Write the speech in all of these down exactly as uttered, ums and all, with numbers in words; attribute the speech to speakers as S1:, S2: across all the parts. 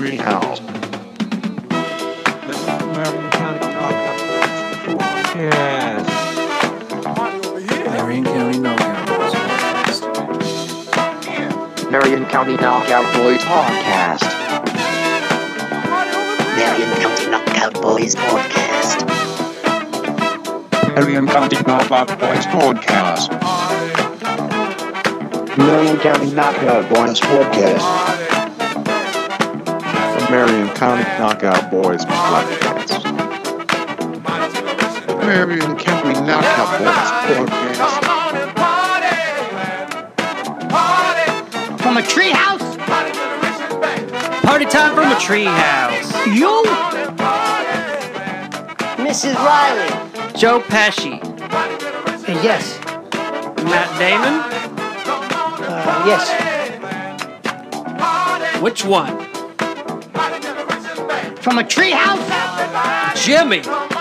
S1: Treehouse.
S2: Marion County Podcast.
S3: Marion County Knockout Boys Podcast.
S1: Marion County Knockout Boys Podcast.
S4: Marion County Knockout Boys Podcast.
S2: Marion County Knockout Boys Podcast.
S1: Marion County Knockout Boys Podcast.
S2: The Marion County Knockout Boys Podcast.
S1: Marion County Knockout Boys Podcast.
S5: From a treehouse? Party time from a treehouse. You?
S4: Missus Riley.
S5: Joe Pesci.
S4: Yes.
S5: Matt Damon?
S4: Uh, yes.
S5: Which one?
S4: From a treehouse?
S5: Jimmy.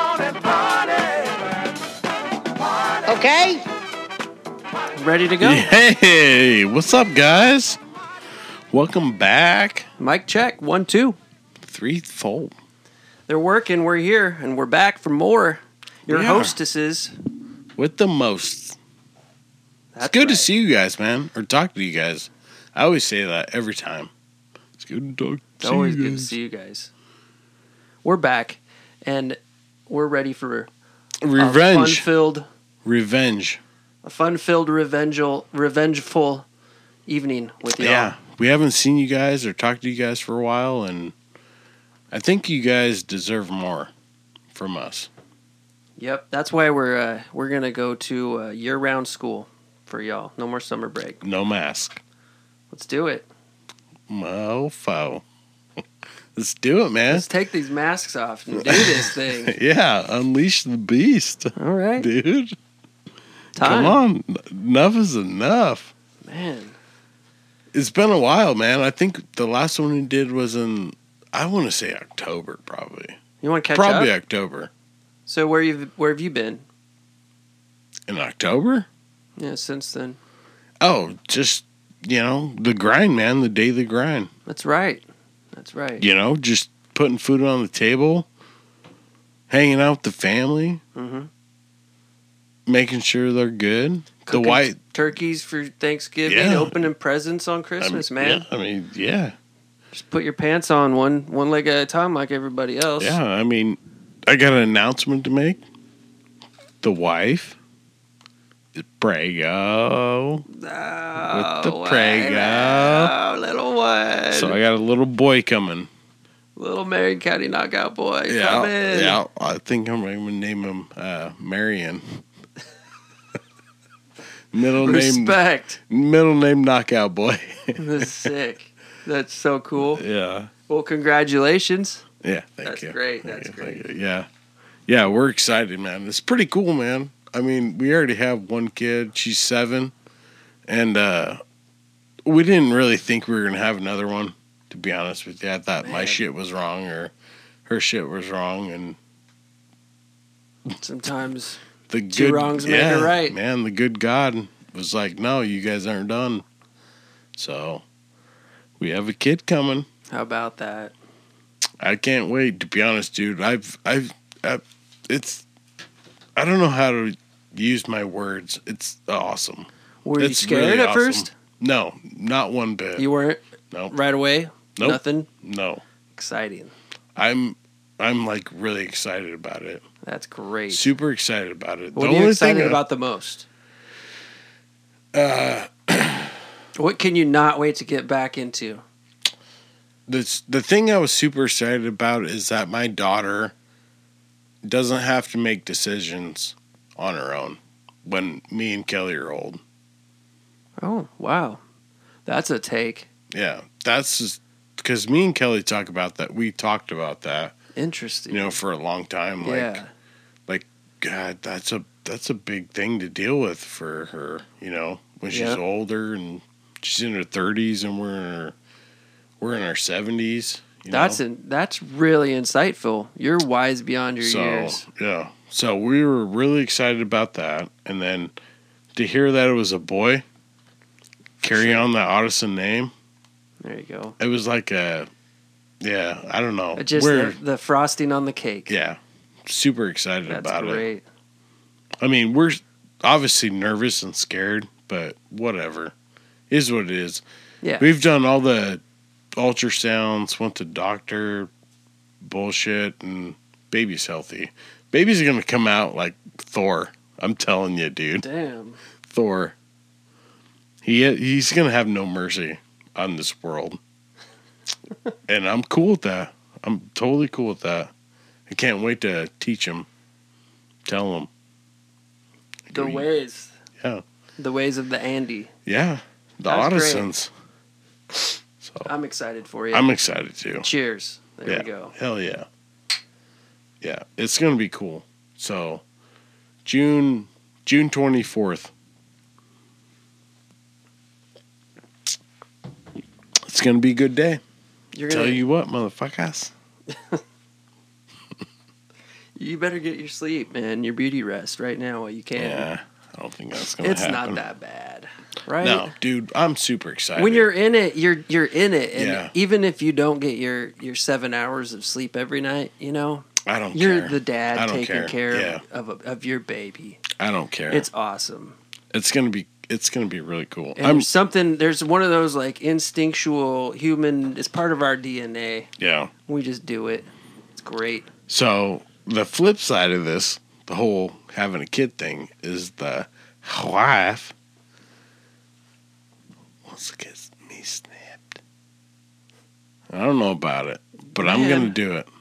S4: Okay.
S5: Ready to go?
S6: Hey, what's up, guys? Welcome back.
S5: Mic check. One, two.
S6: Threefold.
S5: They're working. We're here. And we're back for more. Your
S6: Yeah.
S5: hostesses.
S6: With the most.
S5: That's
S6: It's good to
S5: right.
S6: see you guys, man. Or talk to you guys. I always say that every time. It's good to talk to
S5: It's always
S6: you
S5: good to
S6: guys.
S5: see you guys. We're back. And we're ready for a
S6: Revenge.
S5: fun-filled,
S6: Revenge.
S5: a fun-filled, revengeful, revengeful evening with y'all.
S6: Yeah. We haven't seen you guys or talked to you guys for a while, and I think you guys deserve more from us.
S5: Yep, that's why we're uh, we're gonna go to uh, year-round school for y'all. No more summer break.
S6: No mask.
S5: Let's do it.
S6: Mofo. Let's do it, man.
S5: Let's take these masks off and do this thing.
S6: Yeah, unleash the beast,
S5: All right,
S6: dude.
S5: time.
S6: Come on. Enough is enough.
S5: Man.
S6: It's been a while, man. I think the last one we did was in, I want to say October, probably.
S5: You want to catch
S6: probably
S5: up?
S6: October.
S5: So where you where have you been?
S6: In October?
S5: Yeah, since then.
S6: Oh, just, you know, the grind, man. The daily grind.
S5: That's right. That's right.
S6: You know, just putting food on the table, hanging out with the family,
S5: Mm-hmm.
S6: making sure they're good.
S5: Cooking
S6: the white.
S5: turkeys for Thanksgiving,
S6: Yeah.
S5: opening presents on Christmas,
S6: I mean,
S5: man.
S6: Yeah, I mean, yeah.
S5: Just put your pants on one one leg at a time like everybody else.
S6: Yeah, I mean, I got an announcement to make. The wife is Prego.
S5: Oh,
S6: With the
S5: wow.
S6: Prego.
S5: Oh, little one.
S6: So I got a little boy coming.
S5: Little Marion County Knockout Boy.
S6: Yeah,
S5: Come in.
S6: yeah. I think I'm going to name him uh, Marion. middle name,
S5: Respect.
S6: middle name Knockout Boy.
S5: That's sick. That's so cool.
S6: yeah,
S5: Well, congratulations.
S6: yeah. Thank
S5: That's
S6: you.
S5: great,
S6: Thank
S5: that's
S6: you, thank
S5: great.
S6: you. Yeah, yeah. We're excited, man. It's pretty cool, man. I mean, we already have one kid. She's seven, and uh, we didn't really think we were gonna have another one. To be honest with you, I thought my
S5: Man.
S6: shit was wrong or her shit was wrong, and
S5: Sometimes
S6: the
S5: Two
S6: good
S5: wrongs make
S6: yeah,
S5: a right.
S6: Man, the good God was like, "No, you guys aren't done." So we have a kid coming.
S5: how about that?
S6: I can't wait. To be honest, dude, I've, I've, I've it's, I don't know how to use my words. It's awesome.
S5: Were you
S6: It's
S5: scared
S6: really
S5: at
S6: awesome.
S5: first?
S6: No, not one bit.
S5: You weren't
S6: no,
S5: right away?
S6: Nope.
S5: Nothing?
S6: no.
S5: Exciting.
S6: I'm, I'm like really excited about it.
S5: That's great.
S6: Super excited about it.
S5: What
S6: the
S5: are you
S6: only
S5: excited
S6: thing,
S5: about the most?
S6: Uh,
S5: What can you not wait to get back into?
S6: the the thing I was super excited about is that my daughter doesn't have to make decisions on her own when me and Kelly are old.
S5: Oh, wow. That's a take.
S6: Yeah, that's just because me and Kelly talk about that. We talked about that,
S5: Interesting.
S6: you know, for a long time. Like,
S5: yeah.
S6: God, that's a that's a big thing to deal with for her. You know, when she's
S5: Yeah.
S6: older and she's in her thirties, and we're in our we're in our seventies.
S5: That's in, that's really insightful. You're wise beyond your
S6: so
S5: years.
S6: yeah. So we were really excited about that, and then to hear that it was a boy, carry on the Ottoson name.
S5: There you go.
S6: It was like a Yeah, I don't know.
S5: It just
S6: We're,
S5: the, the frosting on the cake.
S6: yeah, super excited
S5: That's
S6: about it.
S5: great.
S6: I mean, we're obviously nervous and scared, but whatever. Is what it is.
S5: Yeah.
S6: We've done all the ultrasounds, went to doctor bullshit, and baby's healthy. Baby's going to come out like Thor. I'm telling you, dude.
S5: Damn.
S6: Thor. He He's going to have no mercy on this world. And I'm cool with that. I'm totally cool with that. I can't wait to teach him. Tell him.
S5: The ways.
S6: Yeah.
S5: The ways of the Andy.
S6: Yeah. The
S5: That was
S6: Ottisons. So
S5: I'm excited for you.
S6: I'm excited too.
S5: Cheers. There
S6: yeah.
S5: we go.
S6: Hell yeah. Yeah. It's gonna be cool. So June June twenty fourth. It's gonna be a good day.
S5: You're gonna,
S6: Tell you what, motherfuckers.
S5: You better get your sleep, man. Your beauty rest right now while you can.
S6: Yeah. I don't think that's gonna
S5: It's
S6: happen.
S5: not that bad. Right?
S6: No, dude, I'm super excited.
S5: When you're in it, you're you're in it, and
S6: Yeah.
S5: even if you don't get your, your seven hours of sleep every night, you know,
S6: I don't
S5: you're
S6: care.
S5: the dad
S6: I don't
S5: taking
S6: care.
S5: care
S6: Yeah.
S5: of of, of your baby.
S6: I don't care.
S5: It's awesome.
S6: It's gonna be it's gonna be really cool.
S5: And
S6: I'm
S5: there's something. There's one of those like instinctual human. It's part of our D N A.
S6: yeah.
S5: We just do it. It's great.
S6: So the flip side of this, the whole having a kid thing, is the wife wants to get me snapped. I don't know about it, but I'm
S5: Man.
S6: gonna do it.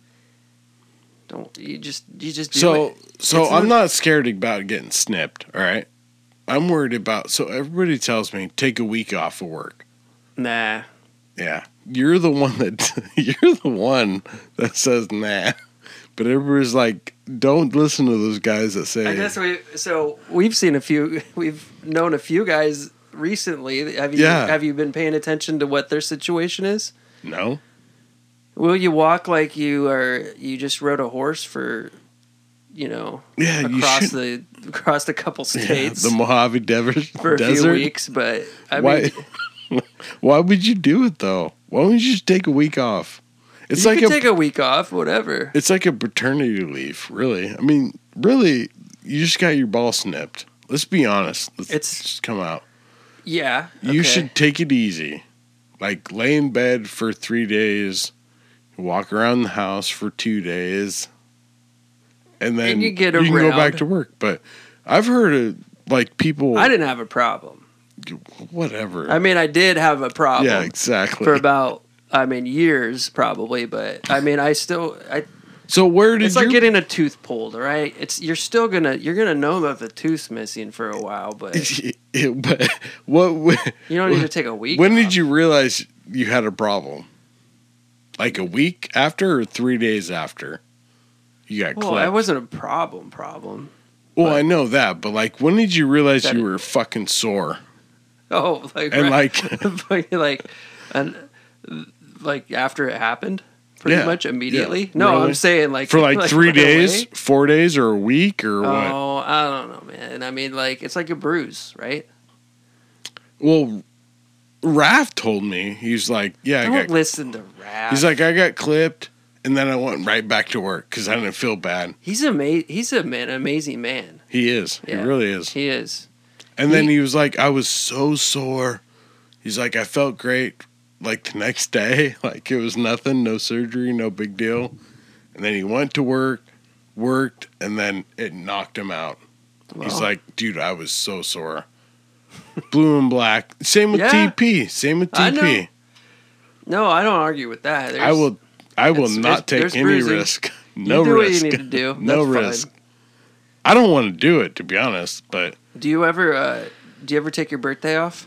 S5: Don't you just you just do
S6: So
S5: it.
S6: so
S5: It's
S6: I'm
S5: not-
S6: not scared about getting snipped. All right, I'm worried about. So everybody tells me take a week off of work.
S5: Nah.
S6: Yeah, you're the one that you're the one that says nah, but everybody's like, don't listen to those guys that say.
S5: I guess we. So we've seen a few. We've known a few guys recently. Have you?
S6: Yeah.
S5: Have you been paying attention to what their situation is?
S6: No.
S5: Will you walk like you are? You just rode a horse for, you know,
S6: Yeah, you
S5: across
S6: should.
S5: the across a couple
S6: Yeah,
S5: states
S6: the Mojave Desert.
S5: for a
S6: desert.
S5: few weeks. But I
S6: Why?
S5: mean,
S6: Why would you do it though? Why don't you just take a week off? It's
S5: you
S6: like
S5: can
S6: a.
S5: take a week off, whatever.
S6: It's like a paternity leave, really. I mean, really, you just got your ball snipped. Let's be honest. Let's
S5: It's-
S6: just come out.
S5: Yeah,
S6: You
S5: okay.
S6: should take it easy. Like lay in bed for three days, walk around the house for two days, and then
S5: And you get
S6: can go back
S5: around.
S6: to work. But I've heard of like people,
S5: I didn't have a problem.
S6: whatever.
S5: I mean, I did have a problem.
S6: yeah, exactly.
S5: For about, I mean, years probably, but I mean, I still, I.
S6: so where did
S5: It's
S6: you?
S5: like getting a tooth pulled, right? It's you're still gonna you're gonna know that the tooth's missing for a while, but
S6: It- but what?
S5: you don't need to take a week.
S6: When
S5: off.
S6: did you realize you had a problem? Like a week after or three days after you got
S5: Well,
S6: clipped?
S5: it wasn't a problem. Problem.
S6: well, I know that, but like, when did you realize
S5: That
S6: you
S5: it-
S6: were fucking sore?
S5: Oh, like
S6: And
S5: right-
S6: like,
S5: like, and like after it happened, pretty
S6: Yeah,
S5: much immediately.
S6: yeah,
S5: No,
S6: really?
S5: I'm saying like
S6: for like, three
S5: right
S6: days,
S5: away.
S6: four days, or a week, or what?
S5: Oh, I don't know, man. I mean, like it's like a bruise, right?
S6: Well, Raph told me he's like, yeah, I
S5: Don't
S6: got.
S5: listen to Raph.
S6: He's like, I got clipped, and then I went right back to work because I didn't feel bad.
S5: he's ama- He's a man, amazing man.
S6: He is.
S5: Yeah.
S6: He really is.
S5: He is.
S6: And then
S5: He-
S6: he was like, I was so sore. He's like, I felt great like the next day. Like it was nothing, no surgery, no big deal. And then he went to work, worked, and then it knocked him out. He's
S5: Well.
S6: like, dude, I was so sore. Blue and black. Same with
S5: Yeah.
S6: T P. Same with
S5: I
S6: T P.
S5: know. No, I don't argue with that. There's,
S6: I will I will
S5: It's-
S6: not take
S5: there's
S6: any
S5: bruising.
S6: risk.
S5: You
S6: No
S5: do
S6: risk.
S5: what you need to do.
S6: no
S5: That's fine.
S6: risk. I don't want to do it, to be honest, but
S5: Do you ever? Uh, do you ever take your birthday off?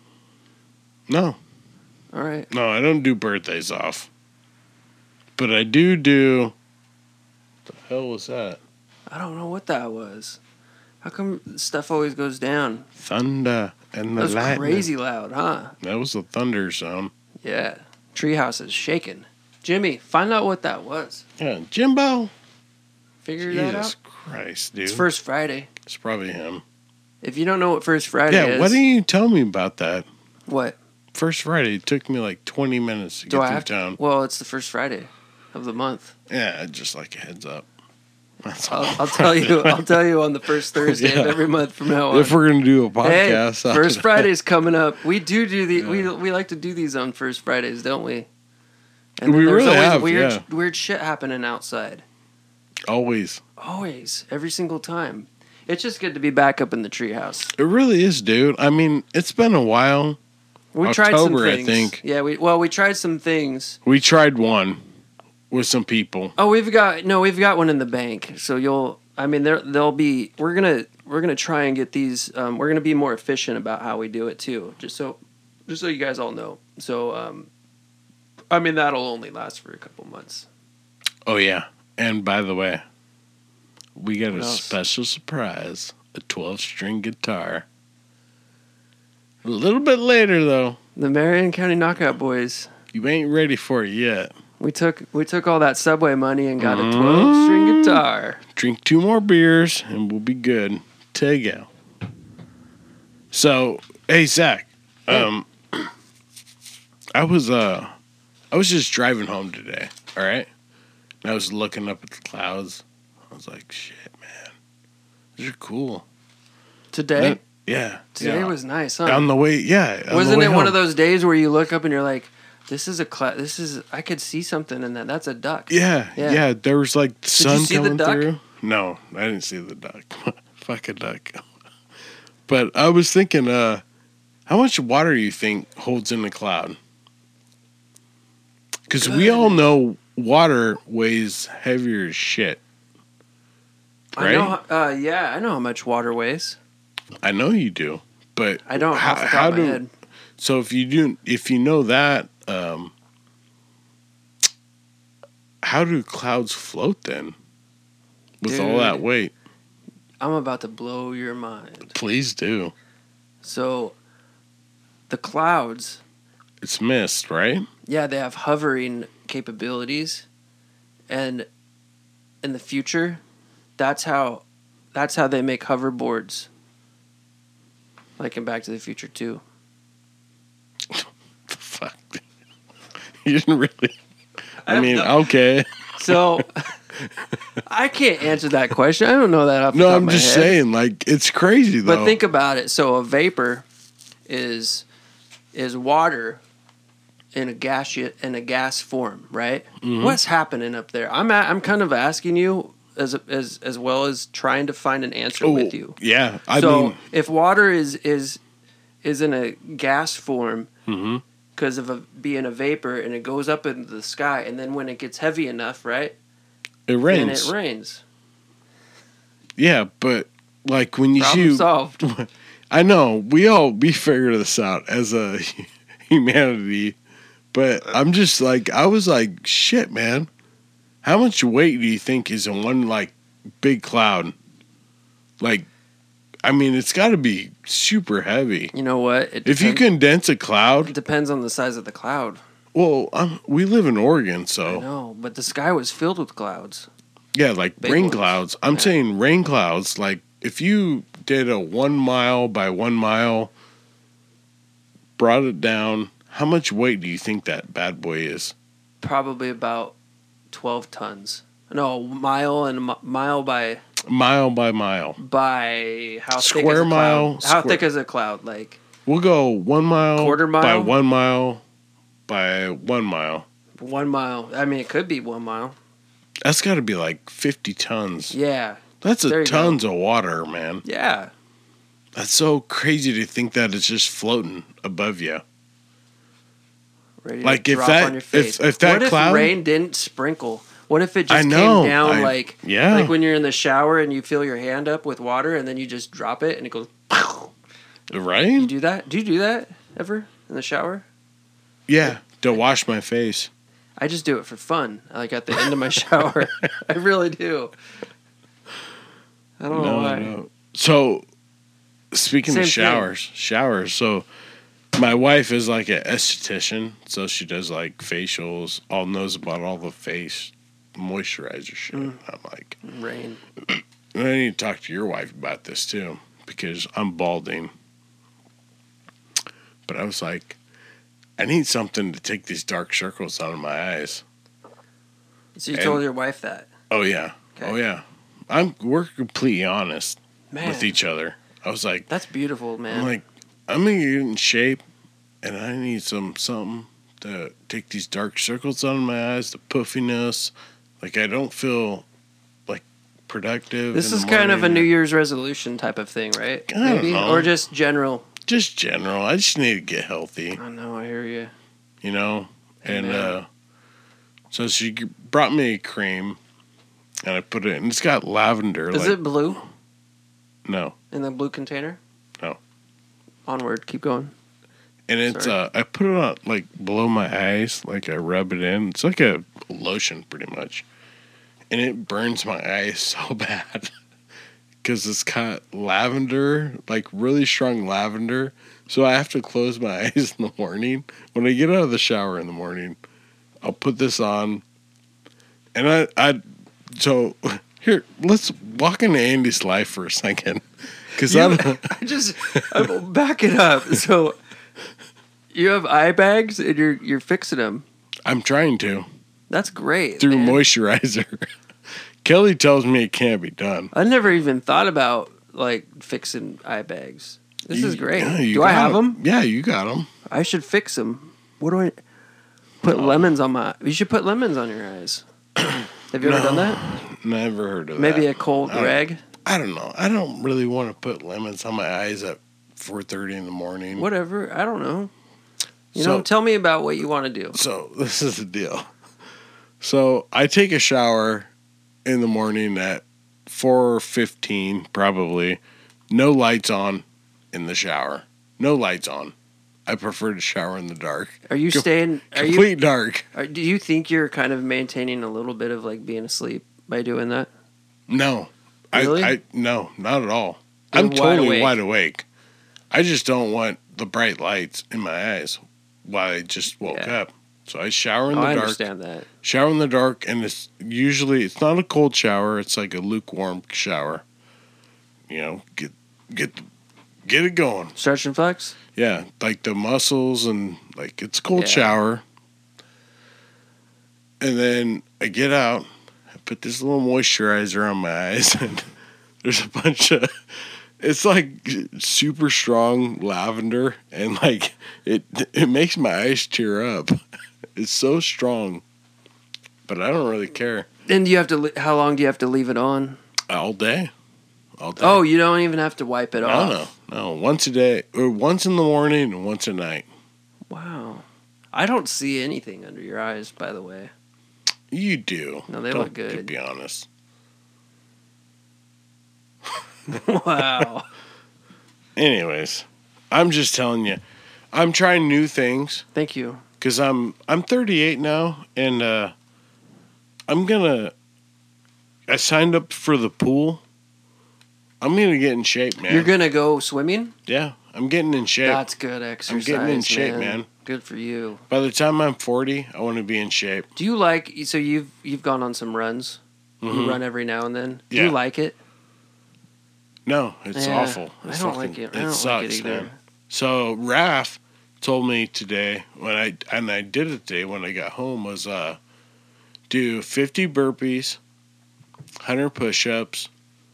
S6: no.
S5: All right.
S6: No, I don't do birthdays off. But I do do. What the hell was that?
S5: I don't know what that was. How come stuff always goes down?
S6: Thunder and the
S5: That was
S6: lightning.
S5: crazy loud, huh?
S6: That was the thunder sound.
S5: Yeah. Treehouse is shaking. Jimmy, find out what that was.
S6: Yeah, Jimbo.
S5: Figure that
S6: Jesus
S5: out.
S6: Christ, dude.
S5: It's First Friday.
S6: It's probably him.
S5: If you don't know what First Friday
S6: Yeah,
S5: is,
S6: why didn't you tell me about that?
S5: what?
S6: first Friday. It took me like twenty minutes to
S5: Do
S6: get
S5: I
S6: through
S5: have to?
S6: town.
S5: Well, it's the first Friday of the month.
S6: Yeah, just like a heads up. That's all.
S5: I'll, I'll tell you. I'll tell you on the first Thursday
S6: Yeah.
S5: of every month from now on.
S6: If we're gonna do a
S5: Hey,
S6: podcast, I'll-
S5: first Friday's coming up. We do do the
S6: Yeah.
S5: we we like to do these on first Fridays, don't we? And
S6: We
S5: then there's
S6: really
S5: always
S6: have,
S5: weird
S6: yeah.
S5: weird shit happening outside.
S6: always.
S5: Always, every single time. It's just good to be back up in the treehouse.
S6: It really is, dude. I mean, it's been a while.
S5: We tried some
S6: October, I
S5: things.
S6: think.
S5: Yeah, we well we tried some things.
S6: We tried one with some people.
S5: Oh, we've got no, we've got one in the bank. So you'll, I mean, there they'll be. We're gonna we're gonna try and get these. Um, we're gonna be more efficient about how we do it too. Just so, just so you guys all know. So, um, I mean, that'll only last for a couple months.
S6: Oh yeah. And by the way, we got
S5: What
S6: a
S5: else?
S6: special surprise: a twelve-string guitar. A little bit later, though.
S5: The Marion County Knockout Boys.
S6: You ain't ready for it yet.
S5: We took we took all that Subway money and got a
S6: Mm-hmm.
S5: twelve-string guitar.
S6: Drink two more beers, and we'll be good. Take out. So, hey Zach, um, I was uh, I was just driving home today. All right, and I was looking up at the clouds. I was like, shit, man, these are cool.
S5: Today,
S6: Then- yeah,
S5: today
S6: yeah.
S5: was nice, huh?
S6: on the way. Yeah, on the
S5: Wasn't
S6: way
S5: it one
S6: home.
S5: of those days where you look up and you're like, "This is a cla- This is I could see something in that. That's a duck."
S6: Yeah,
S5: Yeah.
S6: yeah, There was like the
S5: you
S6: sun
S5: see the
S6: coming
S5: duck?
S6: through. No, I didn't see the duck. Fuck a duck. But I was thinking, uh, how much water do you think holds in the cloud? Because we all know water weighs heavier as shit.
S5: I know.
S6: Right?
S5: Uh, yeah, I know how much water weighs.
S6: I know you do, but
S5: I don't
S6: how,
S5: off the top
S6: how
S5: of my
S6: do?
S5: head.
S6: So if you do, if you know that, um, how do clouds float then? With all that
S5: Dude.
S6: weight,
S5: I'm about to blow your mind.
S6: please do.
S5: So, the clouds,
S6: It's mist, right?
S5: yeah, they have hovering capabilities, and in the future, that's how, that's how they make hoverboards. Like in Back to the Future too.
S6: Fuck. You didn't really. I
S5: I
S6: mean,
S5: don't
S6: okay.
S5: So, I can't answer that question. I don't know that off the
S6: No,
S5: top of
S6: I'm
S5: my
S6: just
S5: head.
S6: saying, like, it's crazy though.
S5: But think about it. So a vapor is is water in a gas in a gas form, right?
S6: Mm-hmm.
S5: What's happening up there? I'm a, I'm kind of asking you as as as well as trying to find an answer
S6: oh,
S5: with you.
S6: yeah. I
S5: so
S6: mean,
S5: if water is is is in a gas form
S6: mhm.
S5: because of a, being a vapor and it goes up into the sky, and then when it gets heavy enough, right?
S6: it
S5: Then
S6: rains.
S5: it rains.
S6: Yeah, but like when you
S5: Problem
S6: see,
S5: solved.
S6: I know we all we figured this out as a humanity, but I'm just like I was like, shit, man. How much weight do you think is in one like big cloud? Like, I mean, it's got to be super heavy.
S5: You know what? It
S6: If you
S5: depends-
S6: condense a
S5: it
S6: cloud,
S5: depends on the size of the cloud.
S6: well, um, we live in Oregon,
S5: I
S6: so
S5: know, but the sky was filled with clouds.
S6: yeah, like
S5: Big
S6: rain
S5: ones.
S6: clouds. I'm
S5: Yeah.
S6: saying rain clouds. Like if you did a one mile by one mile, brought it down, how much weight do you think that bad boy is?
S5: Probably about twelve tons. No, mile and a mi- mile by
S6: Mile by mile.
S5: by how thick
S6: Square
S5: is a cloud?
S6: mile,
S5: How
S6: square-
S5: thick is a cloud? Like
S6: We'll go one mile,
S5: Quarter
S6: by
S5: mile?
S6: one mile by one mile.
S5: one mile. I mean, it could be one mile.
S6: That's got to be like fifty tons.
S5: Yeah,
S6: That's
S5: there
S6: a
S5: you
S6: tons of water, man.
S5: yeah.
S6: That's so crazy to think that it's just floating above you.
S5: Ready
S6: Like,
S5: to
S6: if
S5: drop
S6: that-
S5: on your face.
S6: if- if that
S5: what if
S6: cloud-
S5: rain didn't sprinkle? What if it just
S6: I know,
S5: came down
S6: I-
S5: like
S6: yeah.
S5: like when you're in the shower and you fill your hand up with water and then you just drop it and it goes. You
S6: Right?
S5: do that? Do you do that ever in the shower?
S6: Yeah. To wash my face.
S5: I just do it for fun, like at the end of my shower. I really do. I don't know why.
S6: no. So, speaking
S5: Same
S6: of
S5: thing.
S6: showers, showers. So, my wife is like an esthetician, so she does like facials, all knows about all the face moisturizer shit.
S5: Mm.
S6: I'm like,
S5: Rain.
S6: and I need to talk to your wife about this too, because I'm balding. But I was like, I need something to take these dark circles out of my eyes.
S5: So you
S6: And-
S5: told your wife that.
S6: Oh yeah,
S5: Okay.
S6: oh yeah. I'm we're completely honest
S5: Man,
S6: with each other. I was like,
S5: that's beautiful, man.
S6: I'm like, I'm gonna get in shape, and I need some something to take these dark circles out of my eyes, the puffiness. Like I don't feel like productive.
S5: this
S6: in
S5: is
S6: the
S5: kind of a
S6: morning.
S5: New Year's resolution type of thing, right?
S6: I don't
S5: Maybe,
S6: know.
S5: or just general.
S6: Just general. I just need to get healthy,
S5: I know. I hear you.
S6: you know. And
S5: Amen.
S6: uh, so she g- brought me a cream, and I put it, and it's got lavender.
S5: Is
S6: like,
S5: it blue
S6: No,
S5: in the blue container?
S6: No.
S5: Onward. Keep going.
S6: and it's
S5: Sorry.
S6: uh, I put it on like below my eyes, like I rub it in. It's like a lotion, pretty much, and it burns my eyes so bad because it's got lavender, like really strong lavender. So I have to close my eyes in the morning. When I get out of the shower in the morning, I'll put this on, and I I so here let's walk into Andy's life for a second, because I
S5: You-
S6: don't.
S5: I just I, back it up. So you have eye bags and you're you're fixing them.
S6: I'm trying to.
S5: That's great.
S6: Through
S5: man.
S6: moisturizer. Kelly tells me it can't be done.
S5: I never even thought about like fixing eye bags. This is
S6: You-
S5: great.
S6: yeah, you
S5: Do I
S6: got
S5: have them?
S6: Yeah, you got them.
S5: I should fix them. What do I put lemons on my? You should put lemons on your eyes. Have you ever done that?
S6: Never heard of
S5: Maybe
S6: that.
S5: a cold
S6: I don't-
S5: rag.
S6: I don't know. I don't really want to put lemons on my eyes at four thirty in the morning.
S5: Whatever. I don't know. You
S6: So-
S5: know, tell me about what you want to do.
S6: So this is the deal. So I take a shower in the morning at four fifteen, probably. No lights on in the shower. No lights on. I prefer to shower in the dark.
S5: Are you
S6: Com-
S5: staying? Are you?
S6: Complete dark.
S5: Are, do you think you're kind of maintaining a little bit of like being asleep by doing that?
S6: No.
S5: Really?
S6: I, I no, not at all.
S5: You're
S6: I'm
S5: wide
S6: totally
S5: awake.
S6: wide awake. I just don't want the bright lights in my eyes while I just woke
S5: Yeah.
S6: up. So I shower in
S5: Oh,
S6: the
S5: I
S6: dark.
S5: understand that.
S6: Shower in the dark, and it's usually it's not a cold shower. It's like a lukewarm shower. You know, get get get it going.
S5: Stretch and flex.
S6: Yeah, like the muscles and like it's a cold
S5: Yeah.
S6: shower. And then I get out, I put this little moisturizer on my eyes, and there's a bunch of it's like super strong lavender, and like it it makes my eyes tear up. It's so strong, but I don't really care.
S5: And do you have to? le- How long do you have to leave it on?
S6: All day, all day.
S5: Oh, you don't even have to wipe it
S6: no,
S5: off.
S6: no, no. Once a day, or once in the morning, and once at night.
S5: Wow. I don't see anything under your eyes, by the way.
S6: You do.
S5: No, they
S6: Don't-
S5: look good.
S6: To be honest.
S5: Wow.
S6: Anyways, I'm just telling you, I'm trying new things
S5: Thank you.
S6: because I'm I'm thirty-eight now, and uh, I'm gonna. I signed up for the pool. I'm gonna get in shape, man.
S5: You're gonna go swimming?
S6: Yeah, I'm getting in shape.
S5: That's good exercise.
S6: getting in shape, man.
S5: Good for you.
S6: By the time I'm forty, I want to be in shape.
S5: Do you like? So you've you've gone on some runs. You
S6: Mhm.
S5: run every now and then. Do
S6: Yeah.
S5: you like it?
S6: No, it's
S5: Yeah,
S6: awful.
S5: I
S6: It's
S5: don't
S6: fucking-
S5: like it. I
S6: It
S5: don't
S6: sucks,
S5: like it either.
S6: man. So Raph told me today when I and I did it today when I got home was uh do fifty burpees, one hundred push-ups,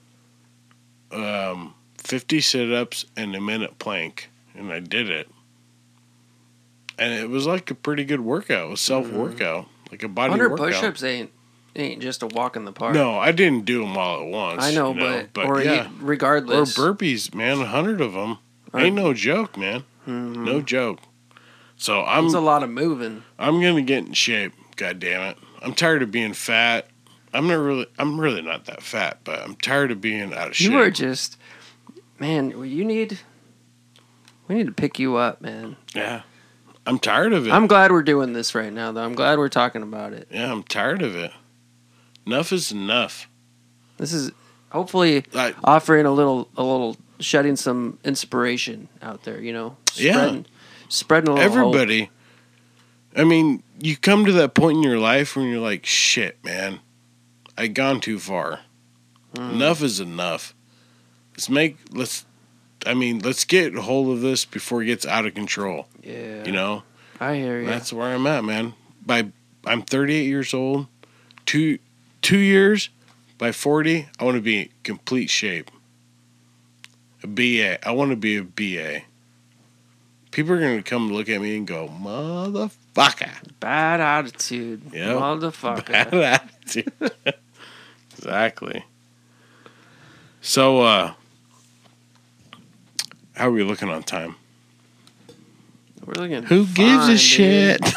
S6: um fifty sit-ups and a minute plank, and I did it. And it was like a pretty good workout. It was self-workout, like a body
S5: one hundred
S6: workout.
S5: push-ups ain't ain't just a walk in the park.
S6: No, I didn't do them all at once.
S5: I know,
S6: you
S5: but, or
S6: yeah.
S5: you, regardless.
S6: Or burpees, man. A hundred of them ain't no joke, man. No joke. So I'm
S5: It's a lot of moving.
S6: I'm gonna get in shape. God damn it! I'm tired of being fat. I'm not really. I'm really not that fat, but I'm tired of being out of shape.
S5: You were just, man. You need. We need to pick you up, man.
S6: yeah. I'm tired of it.
S5: I'm glad we're doing this right now, though. I'm glad we're talking about it.
S6: yeah, I'm tired of it. Enough is enough.
S5: This is hopefully
S6: Like,
S5: offering a little, a little, shedding some inspiration out there. You know,
S6: Yeah.
S5: spreading, spreading a little hope.
S6: everybody. I mean, you come to that point in your life when you're like, shit, man, I gone too far.
S5: Mm.
S6: Enough is enough. Let's make let's. I mean, let's get a hold of this before it gets out of control.
S5: Yeah,
S6: You know,
S5: I hear you.
S6: That's where I'm at, man. By I'm thirty-eight years old. Two two years. By forty, I want to be in complete shape. A B A. I want to be a B A. People are going to come look at me and go, motherfucker.
S5: Bad attitude.
S6: Yep.
S5: Motherfucker.
S6: Bad attitude. Exactly. So, uh, how are we looking on time?
S5: We're looking
S6: Who gives
S5: fine,
S6: a
S5: dude.
S6: shit?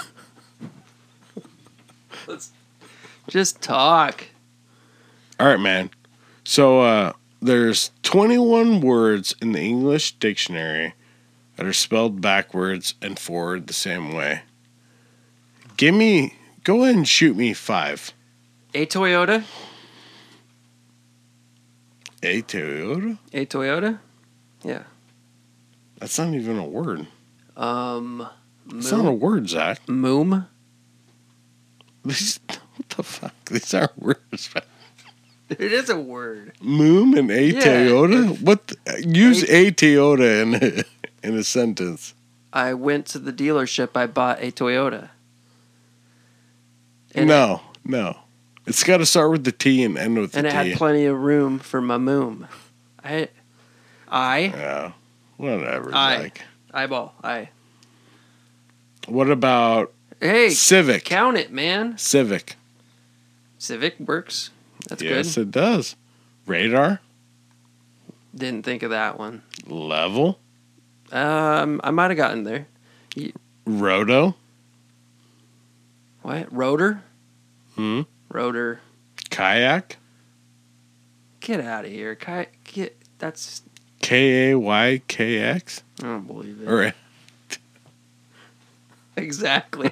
S5: Let's just talk.
S6: All right, man. So, uh, there's twenty-one words in the English dictionary that are spelled backwards and forward the same way. Give me, go ahead and shoot me five.
S5: A Toyota.
S6: A Toyota?
S5: A Toyota. Yeah.
S6: That's not even a word.
S5: Um.
S6: It's not a word, Zach.
S5: Moom.
S6: These, what the fuck? These aren't words, man.
S5: It is a word.
S6: Moom and a
S5: Yeah,
S6: Toyota? What? The, use a Toyota in a, in a sentence.
S5: I went to the dealership. I bought a Toyota. And
S6: no, no. It's got to start with the T and end with the
S5: and it
S6: T.
S5: had plenty of room for my moom. I, I,
S6: Yeah, whatever.
S5: I.
S6: Zach.
S5: eyeball, I.
S6: What about
S5: Hey,
S6: Civic?
S5: count it, man.
S6: Civic.
S5: Civic works. That's
S6: Yes,
S5: good.
S6: it does. Radar.
S5: Didn't think of that one.
S6: Level.
S5: Um, I might have gotten there.
S6: Roto.
S5: What? Rotor?
S6: Hmm.
S5: Rotor.
S6: Kayak.
S5: Get out of here. Ki- Get. That's.
S6: K A Y K X.
S5: I don't believe it.
S6: Or
S5: Exactly.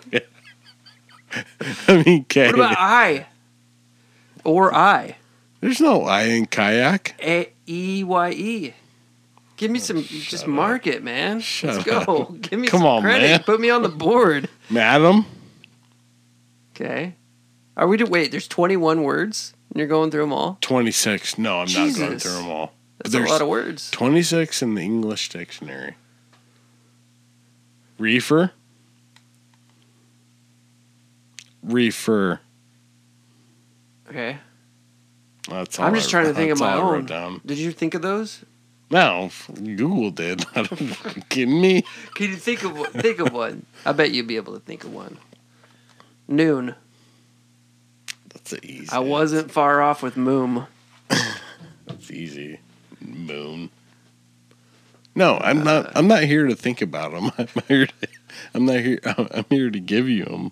S6: I mean K.
S5: What about I? Or I?
S6: There's no I in kayak.
S5: A E Y E. Give me some. Just mark it, man.
S6: Shut
S5: Let's go. Give me
S6: Come
S5: some
S6: on,
S5: credit.
S6: man.
S5: Put me on the board.
S6: Madam.
S5: Okay. Are we to wait? There's twenty-one words, and you're going through them all.
S6: twenty-six. No, I'm not going
S5: Jesus.
S6: through them all.
S5: That's a lot of words.
S6: twenty-six in the English dictionary. Reefer. Reefer.
S5: Okay.
S6: That's all
S5: I'm just
S6: I-
S5: trying to think of
S6: that's
S5: my
S6: all I wrote
S5: own.
S6: down.
S5: Did you think of those?
S6: No, Google did. I don't, you kidding me?
S5: Can you think of one? Think of one? I bet you'd be able to think of one. Noon.
S6: That's a easy.
S5: I wasn't far off with moom.
S6: That's easy. Moon. No, I'm not. I'm not here to think about them. I'm here. To, I'm not here. I'm here to give you them.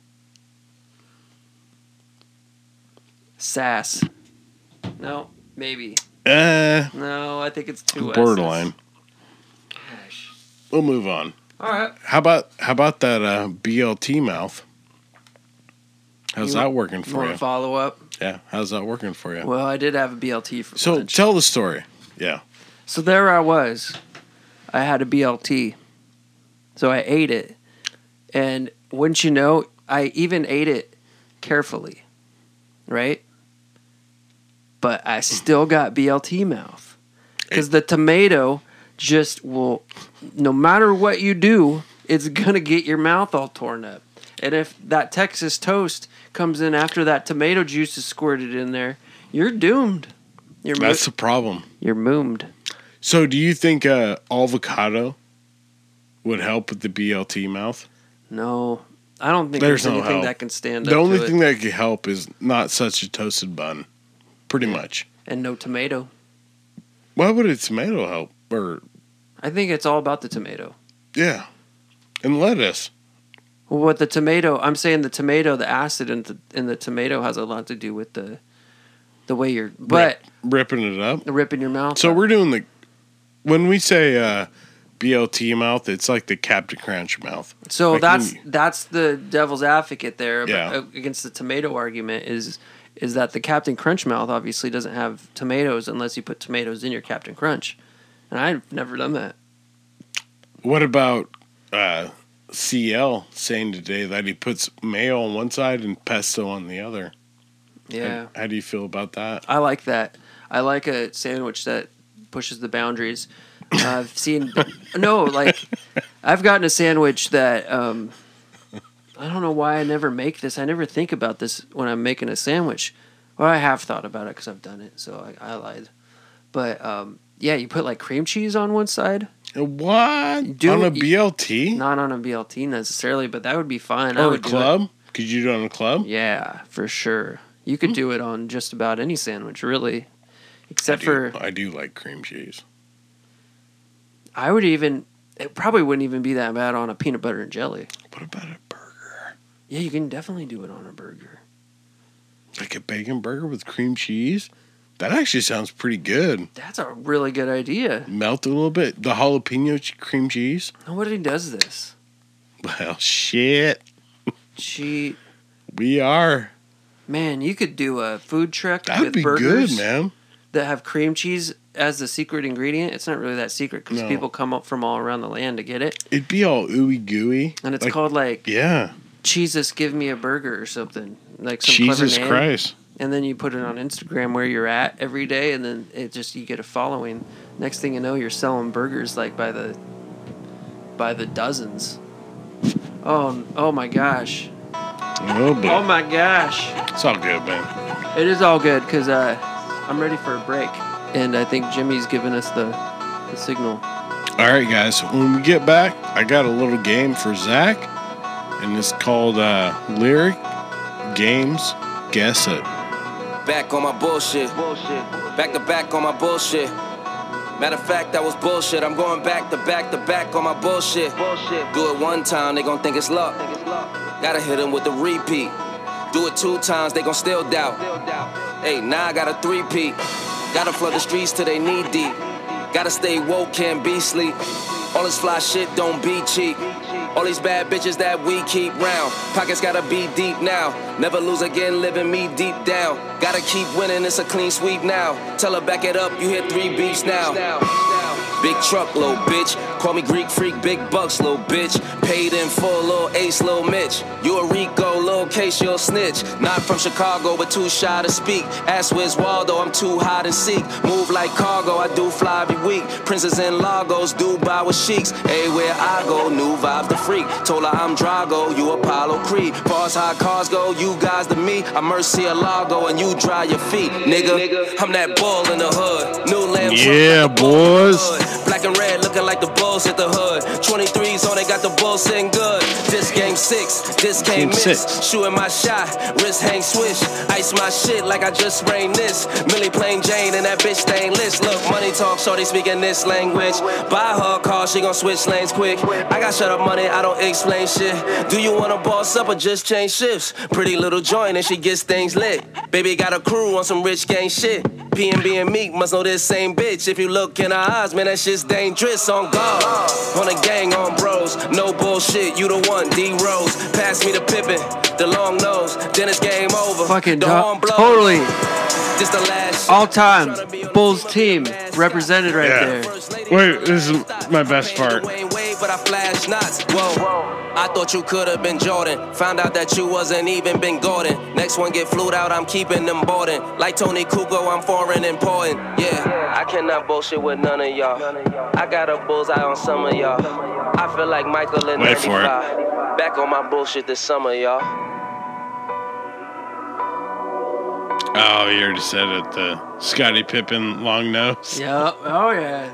S5: Sass. No, maybe.
S6: Uh,
S5: No, I think it's two S's.
S6: borderline.
S5: Gosh.
S6: We'll move on.
S5: All right.
S6: How about how about that uh, B L T mouth? How's
S5: You
S6: that
S5: want-
S6: working for
S5: Want
S6: you?
S5: to follow up?
S6: Yeah, how's that working for you?
S5: Well, I did have a B L T for
S6: So
S5: lunch.
S6: tell the story. Yeah.
S5: So there I was. I had a B L T. So I ate it. And wouldn't you know, I even ate it carefully. Right? But I still got B L T mouth. Because the tomato just will, no matter what you do, it's going to get your mouth all torn up. And if that Texas toast comes in after that tomato juice is squirted in there, you're doomed. You're mo-
S6: That's the problem.
S5: you're moomed.
S6: So do you think uh, avocado would help with the B L T mouth?
S5: No, I don't think
S6: There's
S5: there's,
S6: no
S5: anything
S6: help.
S5: that can stand
S6: The
S5: up
S6: only
S5: to
S6: thing
S5: it.
S6: that could help is not such a toasted bun. Pretty much.
S5: And no tomato.
S6: Why would a tomato help? Or
S5: I think it's all about the tomato.
S6: yeah, and lettuce.
S5: Well, what the tomato? I'm saying the tomato, the acid in the in the tomato has a lot to do with the the way you're, but
S6: Rip, ripping it up.
S5: the rip in your mouth.
S6: So we're doing the when we say uh, B L T mouth, it's like the Captain Crunch mouth.
S5: So
S6: Like
S5: that's
S6: when you-
S5: that's the devil's advocate there
S6: Yeah.
S5: about, against the tomato argument is is that the Captain Crunch mouth obviously doesn't have tomatoes unless you put tomatoes in your Captain Crunch, and I've never done that.
S6: What about uh, C L saying today that he puts mayo on one side and pesto on the other?
S5: Yeah,
S6: How, how do you feel about that?
S5: I like that. I like a sandwich that pushes the boundaries. Uh, I've seen no like I've gotten a sandwich that um, I don't know why I never make this. I never think about this when I'm making a sandwich. Well, I have thought about it because I've done it, so I, I lied. But, um, yeah, you put, like, cream cheese on one side.
S6: What?
S5: Do
S6: on a
S5: it-
S6: B L T?
S5: Not on a B L T necessarily, but that would be fine. I
S6: Or a
S5: would do it.
S6: club? Could you do it on a club?
S5: Yeah, for sure. You could do it on just about any sandwich, really.
S6: I
S5: Except
S6: do,
S5: for,
S6: I do like cream cheese.
S5: I would even, it probably wouldn't even be that bad on a peanut butter and jelly.
S6: What about a burger?
S5: Yeah, you can definitely do it on a burger.
S6: Like a bacon burger with cream cheese? That actually sounds pretty good.
S5: That's a really good idea.
S6: Melt a little bit. The jalapeno ch- cream cheese.
S5: Nobody does this.
S6: Well, shit.
S5: She,
S6: We are.
S5: man, you could do a food truck
S6: That would
S5: with
S6: be
S5: burgers
S6: good, man.
S5: that have cream cheese as the secret ingredient. It's not really that secret because
S6: No.
S5: people come up from all around the land to get it.
S6: It'd be all ooey gooey.
S5: And it's
S6: Like,
S5: called like
S6: Yeah.
S5: Jesus Give Me a Burger or something. Like some clever
S6: Jesus
S5: name.
S6: Christ.
S5: And then you put it on Instagram where you're at every day, and then it just you get a following. Next thing you know, you're selling burgers like by the by the dozens. Oh, oh my gosh!
S6: Oh, boy.
S5: Oh my gosh!
S6: It's all good, man.
S5: It is all good because uh, I'm ready for a break, and I think Jimmy's giving us the the signal.
S6: All right, guys. When we get back, I got a little game for Zach, and it's called uh, Lyric Games Guess It.
S7: Back on my bullshit. Back to back on my bullshit. Matter of fact, that was bullshit. I'm going back to back to back on my bullshit. Do it one time, they gon' think it's luck. Gotta hit them with the repeat. Do it two times, they gon' still doubt. Hey, now I got a three-peat. Gotta flood the streets till they knee deep. Gotta stay woke, can't be sleep. All this fly shit don't be cheap. All these bad bitches that we keep round. Pockets gotta be deep now. Never lose again, living me deep down. Gotta keep winning, it's a clean sweep now. Tell her back it up, you hit three beats now. Big truck, little bitch. Call me Greek freak, big bucks, little bitch. Paid in full, little ace, little Mitch. You a Rico, little case, you'll snitch. Not from Chicago, but too shy to speak. Ask where's Waldo, I'm too high to seek. Move like cargo, I do fly every week. Princess in Lagos, Dubai with sheiks. Everywhere I go, new vibes the freak. Told her I'm Drago, you Apollo Creed. Far as how cars go, you guys to me. I'm Murcielago, and you dry your feet. Nigga, I'm that bull in the hood. New lamb truck,
S6: Yeah,
S7: like the bull in the
S6: boys.
S7: hood. Black and red, looking like the Bulls hit the hood. twenty-threes on, they got the Bulls sitting good. This game six, this game
S6: Game
S7: miss.
S6: six.
S7: Shooting my shot, wrist hang swish. Ice my shit like I just sprained this. Millie plain Jane and that bitch stainless. Look, money talk, shorty speaking this language. Buy her a car, she gon' switch lanes quick. I got shut up money, I don't explain shit. Do you wanna boss up or just change shifts? Pretty little joint and she gets things lit. Baby got a crew on some rich gang shit. P and B and Meek must know this same bitch. If you look in her eyes, man, that shit's dangerous. On guard, on a gang, on bros. No bullshit, you the one, D-Rose. Pass me the Pippin, the long nose. Then it's game over.
S5: Fucking
S7: the
S5: do-
S7: horn blows.
S5: totally.
S7: This the last shit.
S5: All time,
S7: Tryna be on
S5: Bulls
S7: the
S5: team
S7: ass.
S5: represented right
S6: Yeah.
S5: there.
S6: Wait, this is my best part.
S7: Dwayne Wade, but I flash knots. Whoa. I thought you could have been Jordan. Found out that you wasn't even been Gordon. Next one get flued out, I'm keeping them boarding. Like Tony Kukoc, I'm foreign important. Yeah, I cannot bullshit with none of y'all. I got a bullseye on some of y'all. I feel like Michael in
S6: Wait for it.
S7: ninety-five. Back on my bullshit this summer, y'all.
S6: Oh, you already said it. The Scottie Pippen long nose.
S5: Yep. Oh yeah.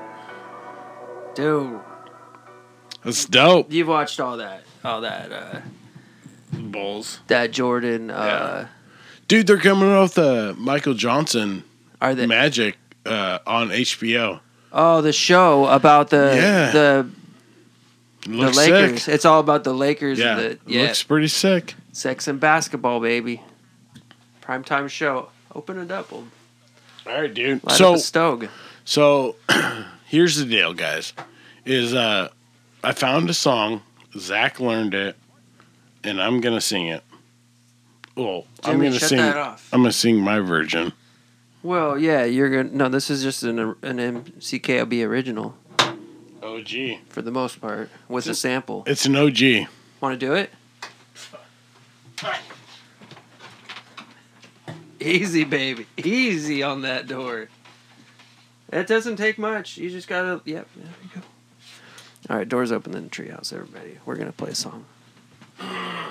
S5: Dude,
S6: That's dope.
S5: you've watched all that, all that, uh,
S6: Bulls.
S5: that Jordan. Uh,
S6: Dude, they're coming out with uh, Michael Johnson
S5: Are they?
S6: Magic uh, on H B O.
S5: Oh, the show about the
S6: Yeah.
S5: the
S6: It
S5: the
S6: looks
S5: Lakers.
S6: sick.
S5: It's all about the Lakers.
S6: Yeah,
S5: And
S6: it
S5: the, yeah.
S6: looks pretty sick.
S5: Sex and basketball, baby. Primetime show. Open it up. We'll
S6: All right, dude.
S5: light
S6: So,
S5: up a stove.
S6: so here's the deal, guys. Is uh, I found a song. Zach learned it, and I'm gonna sing it. Well, I'm
S5: Jimmy,
S6: gonna
S5: shut
S6: sing.
S5: that off.
S6: I'm gonna sing my version.
S5: Well, yeah, you're gonna. No, this is just an an M C K L B original
S6: O G.
S5: for the most part with a sample.
S6: It's an O G.
S5: Want to do it? Easy, baby. Easy on that door. It doesn't take much. You just gotta. Yep. There you go. All right, doors open in the treehouse, everybody. We're gonna play a song.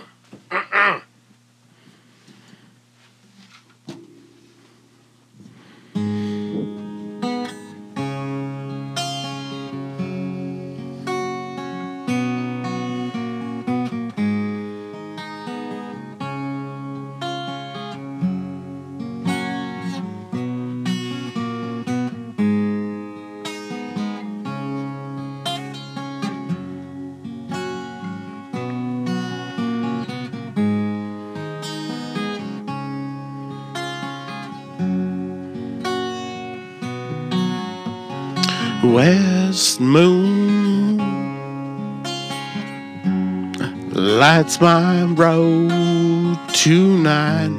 S6: west moon lights my road tonight.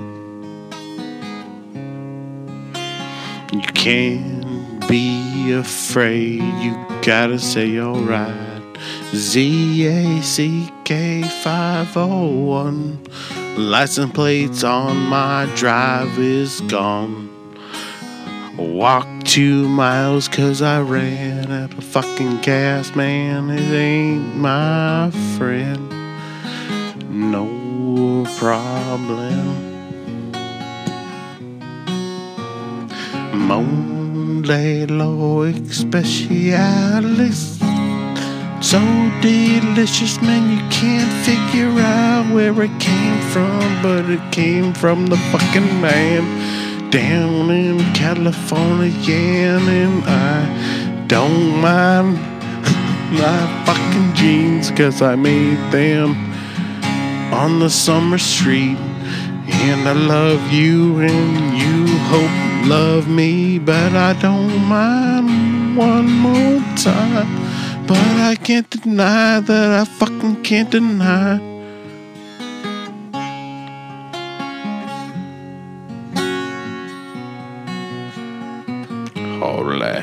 S6: You can't be afraid, you gotta say alright. Z A C K five oh one, license plates on my drive is gone. Walked two miles cause I ran out of fucking gas, man, it ain't my friend. No problem. Modelo Especialis, so delicious, man, you can't figure out where it came from, but it came from the fucking man down in California, and I don't mind my fucking jeans, cause I made them on the summer street. And I love you and you hope love me, but I don't mind one more time. But I can't deny that I fucking can't deny. Holy.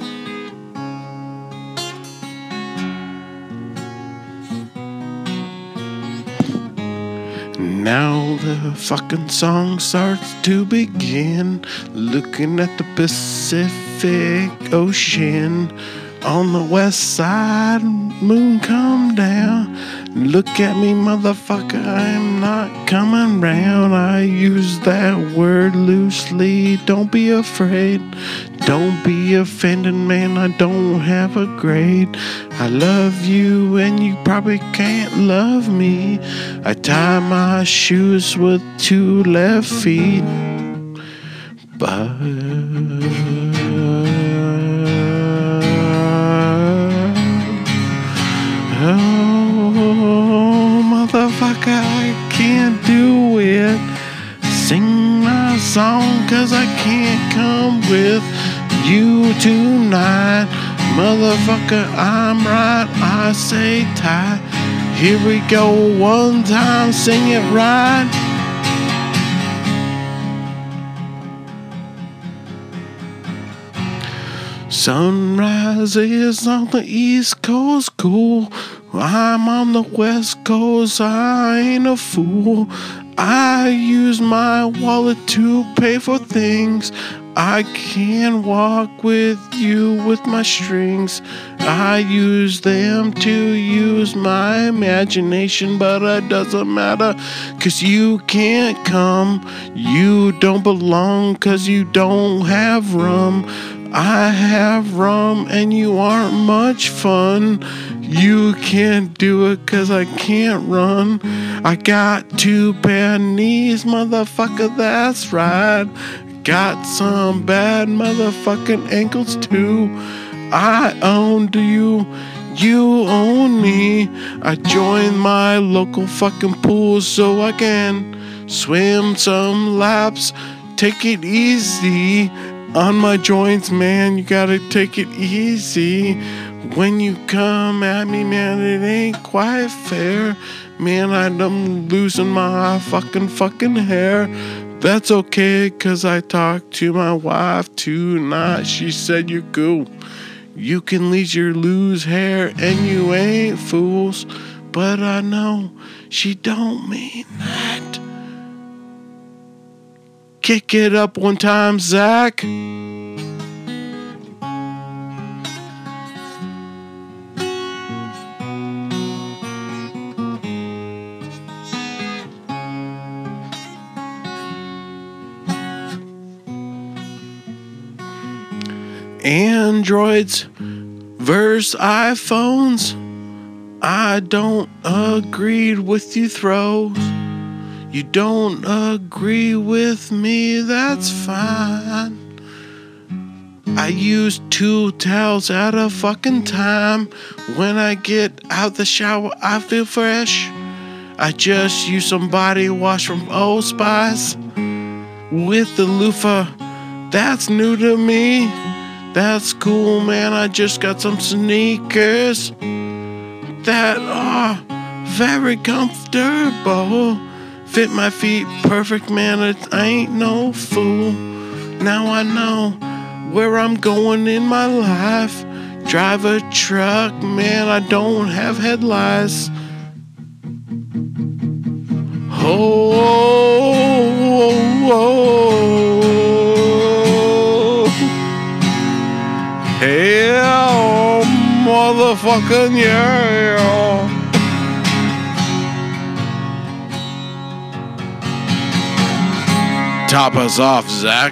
S6: Now the fucking song starts to begin, looking at the Pacific Ocean. On the west side, moon come down. Look at me, motherfucker, I'm not coming round. I use that word loosely, don't be afraid. Don't be offended, man, I don't have a grade. I love you and you probably can't love me. I tie my shoes with two left feet. But oh, motherfucker, I can't do it. Sing my song cause I can't come with you tonight. Motherfucker, I'm right, I say tie. Here we go one time, sing it right. Sunrise is on the East Coast, cool. I'm on the West Coast, I ain't a fool. I use my wallet to pay for things. I can walk with you with my strings. I use them to use my imagination, but it doesn't matter, cause you can't come. You don't belong, cause you don't have rum. I have rum and you aren't much fun. You can't do it cause I can't run. I got two bad knees, motherfucker, that's right. Got some bad motherfucking ankles too. I own you, you own me. I joined my local fucking pool so I can swim some laps. Take it easy on my joints, man, you gotta take it easy. When you come at me, man, it ain't quite fair. Man, I'm losing my fucking fucking hair. That's okay, cause I talked to my wife tonight. She said you're cool. You can leave your loose hair and you ain't fools. But I know she don't mean that. Kick it up one time, Zach. Androids versus iPhones. I don't agree with you throws. You don't agree with me, that's fine. I use two towels at a fucking time. When I get out the shower, I feel fresh. I just use some body wash from Old Spice with the loofah. That's new to me. That's cool, man. I just got some sneakers that are very comfortable. Fit my feet perfect, man. It, I ain't no fool. Now I know where I'm going in my life. Drive a truck, man. I don't have headlights. Oh, oh, oh. Hell, motherfucking yeah. Top us off, Zach.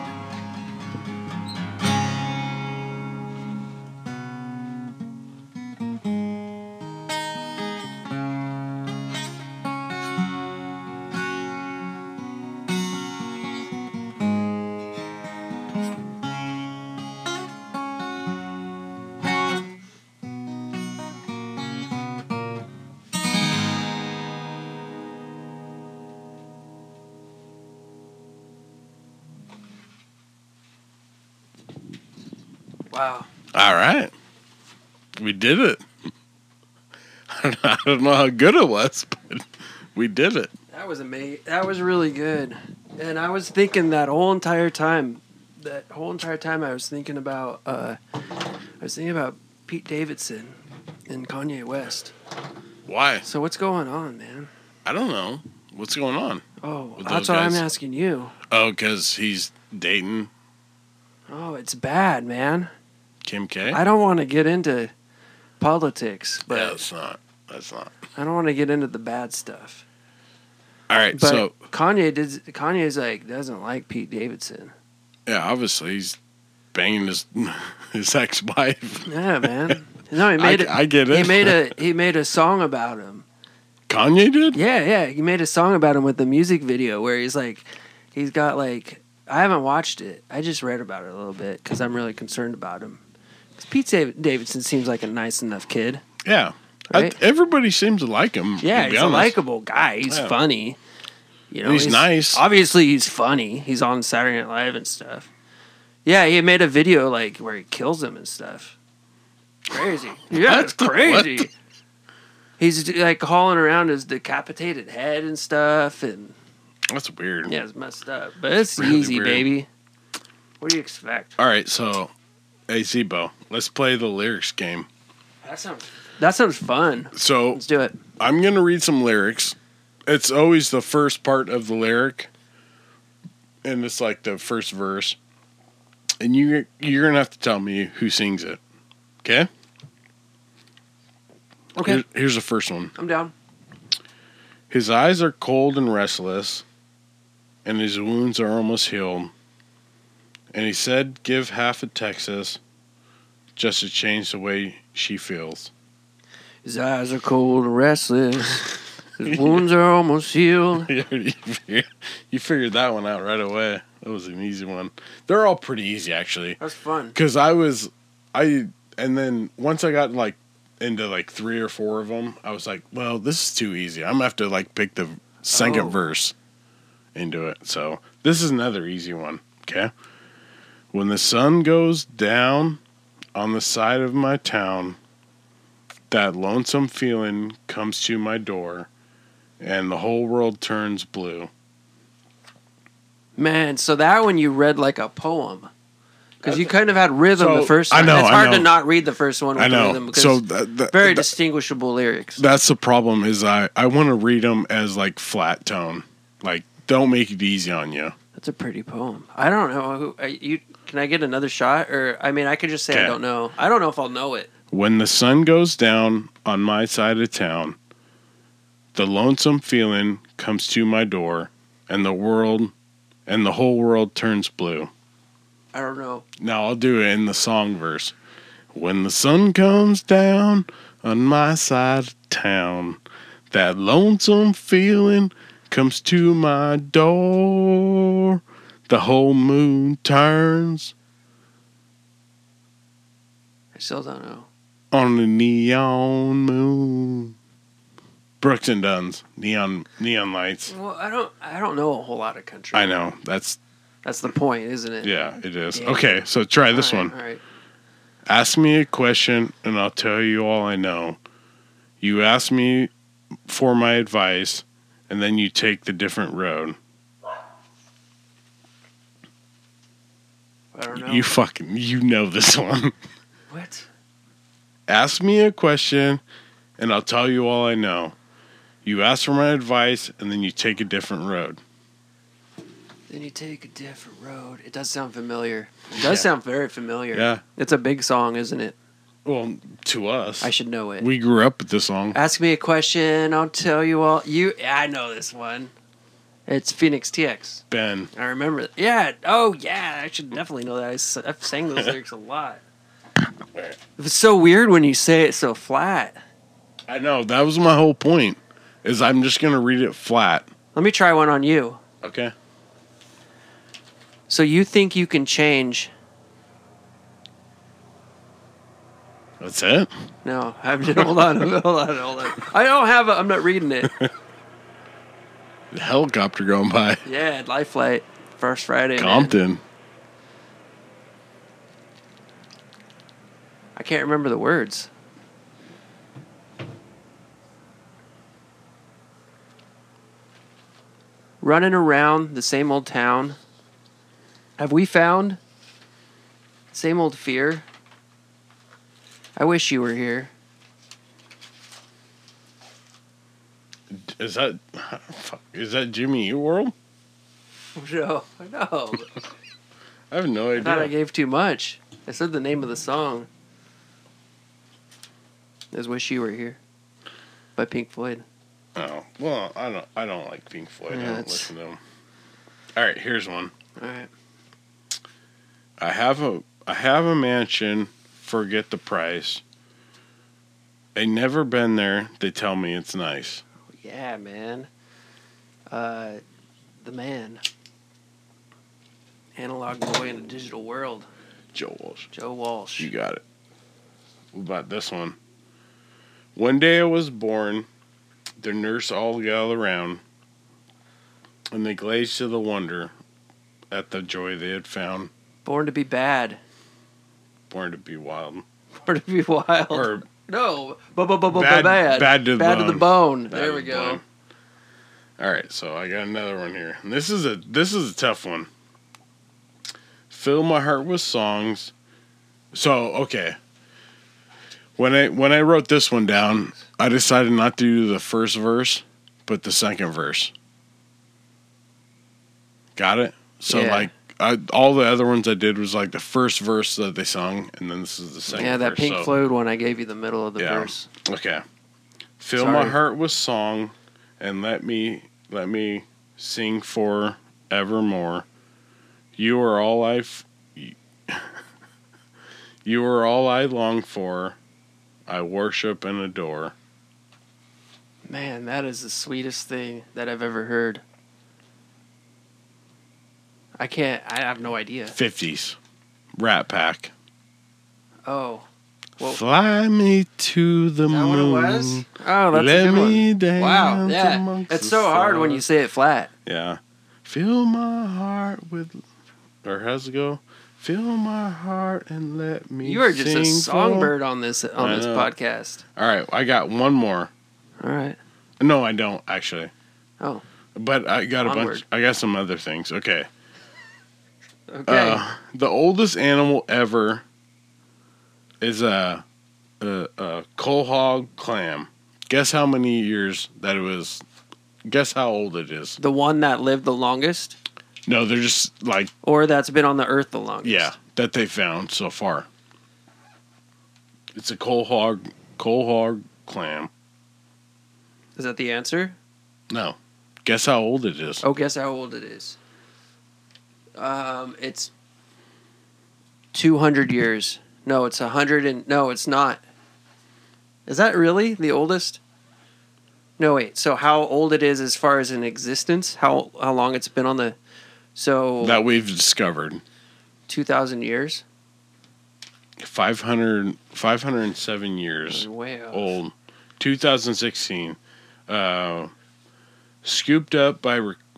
S5: Wow.
S6: All right. We did it. I don't know, I don't know how good it was, but we did it.
S5: That was amazing. That was really good. And I was thinking that whole entire time, that whole entire time I was thinking about, uh, I was thinking about Pete Davidson and Kanye West.
S6: Why?
S5: So what's going on, man?
S6: I don't know. What's going on?
S5: Oh,
S6: with
S5: that's
S6: those
S5: what I'm
S6: guys?
S5: asking you.
S6: Oh, because he's dating
S5: Oh, it's bad, man.
S6: Kim K?
S5: I don't want to get into politics, but
S6: yeah, that's not. That's not.
S5: I don't want to get into the bad stuff.
S6: All right,
S5: But
S6: so,
S5: Kanye did. Kanye's like doesn't like Pete Davidson.
S6: yeah, obviously he's banging his his ex-wife.
S5: Yeah, man. No, he made
S6: I,
S5: it.
S6: I get it.
S5: He made a he made a song about him.
S6: Kanye did?
S5: Yeah, yeah. He made a song about him with the music video where he's like, he's got like, I haven't watched it. I just read about it a little bit because I'm really concerned about him. Because Pete Dav- Davidson seems like a nice enough kid.
S6: Yeah.
S5: Right?
S6: I, everybody seems to like him.
S5: Yeah,
S6: to be
S5: he's a
S6: honest.
S5: likable guy. He's
S6: Yeah.
S5: funny. You know,
S6: He's nice.
S5: Obviously, he's funny. He's on Saturday Night Live and stuff. Yeah, he made a video like where he kills him and stuff. Crazy. Yeah, it's crazy.
S6: What?
S5: He's like hauling around his decapitated head and stuff, and
S6: That's weird.
S5: yeah, it's messed up. But it's
S6: Really
S5: easy,
S6: weird.
S5: baby. What do you expect?
S6: All right, so, hey, Zebo, let's play the lyrics game.
S5: That sounds that sounds fun.
S6: So,
S5: Let's do it.
S6: I'm going to read some lyrics. It's always the first part of the lyric, and it's like the first verse. And you, you're going to have to tell me who sings it. Okay?
S5: Okay,
S6: Here- here's the first one.
S5: I'm down.
S6: His eyes are cold and restless, and his wounds are almost healed. And he said, give half of Texas just to change the way she feels.
S5: His eyes are cold and restless. His wounds are almost healed.
S6: you figured- you figured that one out right away. That was an easy one. They're all pretty easy, actually.
S5: That's fun.
S6: Because I was, I, and then once I got like into like three or four of them, I was like, well, this is too easy. I'm going to have to like pick the second
S5: Oh.
S6: verse into it. So this is another easy one. Okay. When the sun goes down on the side of my town, that lonesome feeling comes to my door, and the whole world turns blue.
S5: Man, so that one you read like a poem. Because you kind of had rhythm
S6: So,
S5: the first
S6: I
S5: time.
S6: know,
S5: It's
S6: I
S5: hard
S6: know.
S5: to not read the first one with
S6: I know.
S5: rhythm because
S6: So that, that,
S5: very
S6: that-
S5: distinguishable lyrics.
S6: that's the problem. Is I I want to read them as like flat tone. Like, don't make it easy on you.
S5: That's a pretty poem. I don't know. Who, uh, you Can I get another shot? Or, I mean, I could just say I
S6: Okay.
S5: don't know. I don't know if I'll know it.
S6: When the sun goes down on my side of town, the lonesome feeling comes to my door, and the world, and the whole world turns blue.
S5: I don't know.
S6: Now I'll do it in the song verse. When the sun comes down on my side of town, that lonesome feeling comes to my door. The whole moon turns
S5: I still don't know.
S6: on the neon moon. Brooks and Dunn's neon neon lights.
S5: Well, I don't I don't know a whole lot of country.
S6: I know that's
S5: That's the point, isn't it?
S6: Yeah, it is.
S5: Yeah.
S6: Okay, so try this
S5: All right,
S6: one.
S5: All right.
S6: Ask me a question, and I'll tell you all I know. You ask me for my advice, and then you take the different road.
S5: I don't know.
S6: You fucking, you know this one.
S5: What?
S6: Ask me a question, and I'll tell you all I know. You ask for my advice, and then you take a different road.
S5: Then you take a different road. It does sound familiar. It does
S6: Yeah.
S5: sound very familiar.
S6: Yeah.
S5: It's a big song, isn't it?
S6: Well, to us.
S5: I should know it.
S6: We grew up with this song.
S5: Ask me a question, I'll tell you all. You, I know this one. It's Phoenix T X.
S6: Ben.
S5: I remember. Yeah. Oh, yeah. I should definitely know that. I s- I've sang those lyrics a lot. It's so weird when you say it so flat.
S6: I know. That was my whole point, is I'm just going to read it flat.
S5: Let me try one on you.
S6: Okay?
S5: So you think you can change?
S6: That's it?
S5: No, I'm just, hold on, hold on, hold on. I don't have. A, I'm not reading it.
S6: The helicopter going by.
S5: Yeah, Life Flight, first Friday. Man.
S6: Compton.
S5: I can't remember the words. Running around the same old town. Have we found same old fear? I wish you were here.
S6: Is that fuck, is that Jimmy Eat World?
S5: No, no.
S6: I have no
S5: I thought I
S6: idea.
S5: gave too much. I said the name of the song. Is "Wish You Were Here" by Pink Floyd.
S6: Oh well, I don't. I don't like Pink Floyd.
S5: Yeah,
S6: I don't
S5: it's-
S6: listen to them. All right, here's one.
S5: All right.
S6: I have a I have a mansion. Forget the price. I never been there. They tell me it's nice.
S5: Yeah, man. Uh, the man. Analog boy in a digital world.
S6: Joe Walsh.
S5: Joe Walsh.
S6: You got it. What about this one? One day I was born. The nurse all gathered around, and they glazed to the wonder at the joy they had found.
S5: Born to be bad.
S6: Born to be wild.
S5: Born to be wild.
S6: Or
S5: no, bu- bu- bu- bu-
S6: Bad-
S5: bad.
S6: bad to the
S5: bad to the
S6: bone.
S5: bone.
S6: Bad
S5: there
S6: to
S5: we
S6: the
S5: go.
S6: bone. All right, so I got another one here. And this is a this is a tough one. Fill my heart with songs. So okay, when I when I wrote this one down, I decided not to do the first verse, but the second verse. Got it? So
S5: Yeah.
S6: like I, all the other ones I did was like the first verse that they sung, and then this is the second.
S5: Yeah, that
S6: verse,
S5: Pink
S6: so-
S5: Floyd one I gave you the middle of the
S6: Yeah.
S5: verse.
S6: Okay. Fill my
S5: Sorry.
S6: heart with song, and let me let me sing for evermore. You are all I f- You are all I long for. I worship and adore.
S5: Man, that is the sweetest thing that I've ever heard. I can't. I have no idea.
S6: fifties. Rat Pack.
S5: Oh. Well,
S6: Fly me to the
S5: is that what it
S6: moon.
S5: was? Oh, that's
S6: Let
S5: a good
S6: me
S5: one.
S6: dance
S5: Wow, yeah.
S6: amongst
S5: It's
S6: the
S5: so hard when you
S6: stars.
S5: say it flat.
S6: Yeah. Fill my heart with, or how's it go? Fill my heart and let me.
S5: You are just a
S6: sing
S5: songbird on this on
S6: I
S5: this
S6: know.
S5: podcast.
S6: For... All right, I got one more.
S5: All right.
S6: No, I don't actually.
S5: Oh.
S6: But I got a
S5: Onward.
S6: bunch. I got some other things. Okay.
S5: Okay.
S6: Uh, the oldest animal ever is a, a a quahog clam. Guess how many years that it was? Guess how old it is?
S5: the one that lived the longest,
S6: No, they're just like
S5: or that's been on the earth the longest.
S6: yeah that they found so far. It's a quahog quahog clam.
S5: Is that the answer?
S6: No, guess how old it is?
S5: Oh, guess how old it is. Um, it's two hundred years. No, it's a hundred and no, it's not. Is that really the oldest? No, wait. So how old it is as far as in existence? How how long it's been on the? So
S6: That we've discovered.
S5: two thousand years.
S6: five hundred, five hundred seven years
S5: Way off.
S6: old. two thousand sixteen. Uh, scooped up by re-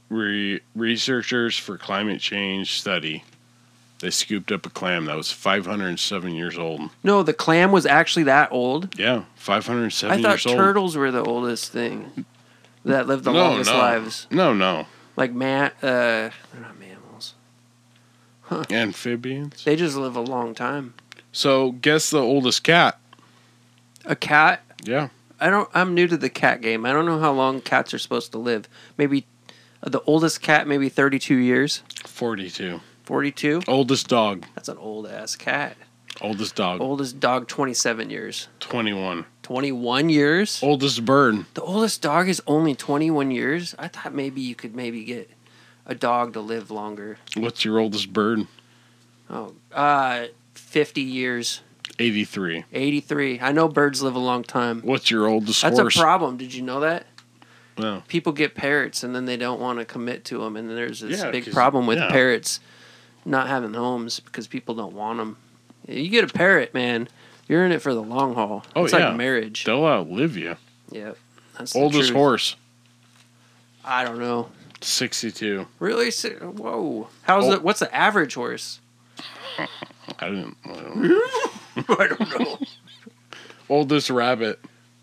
S6: re- researchers for climate change study, they scooped up a clam that was five hundred seven years old.
S5: No, the clam was actually that old.
S6: Yeah, five hundred seven
S5: I thought
S6: years old.
S5: turtles were the oldest thing that lived the
S6: no,
S5: longest
S6: no.
S5: lives.
S6: No, no.
S5: Like man, uh, they're not mammals.
S6: Amphibians.
S5: They just live a long time.
S6: So, guess the oldest cat.
S5: A cat?
S6: Yeah.
S5: I don't. I'm new to the cat game. I don't know how long cats are supposed to live. Maybe uh, the oldest cat, maybe thirty-two years.
S6: forty-two.
S5: forty-two.
S6: Oldest dog.
S5: That's an old ass cat.
S6: Oldest dog.
S5: Oldest dog, twenty-seven years.
S6: twenty-one.
S5: twenty-one years.
S6: Oldest bird.
S5: The oldest dog is only twenty-one years. I thought maybe you could maybe get a dog to live longer.
S6: What's your oldest bird?
S5: Oh, uh, fifty years.
S6: eighty-three.
S5: eighty-three. I know birds live a long time.
S6: What's your oldest
S5: That's
S6: horse?
S5: a problem. Did you know that?
S6: No.
S5: People get parrots and then they don't want to commit to them, and then there's this
S6: Yeah,
S5: big
S6: 'cause-
S5: problem with
S6: yeah.
S5: parrots not having homes because people don't want them. You get a parrot, man, you're in it for the long haul.
S6: Oh,
S5: it's
S6: yeah.
S5: like marriage.
S6: They'll outlive you.
S5: Yeah. That's the
S6: Oldest
S5: truth.
S6: horse.
S5: I don't know.
S6: sixty-two.
S5: Really? Si- Whoa. How's
S6: Oh.
S5: it? What's the average horse?
S6: I didn't. I don't know.
S5: I don't know.
S6: Oldest rabbit.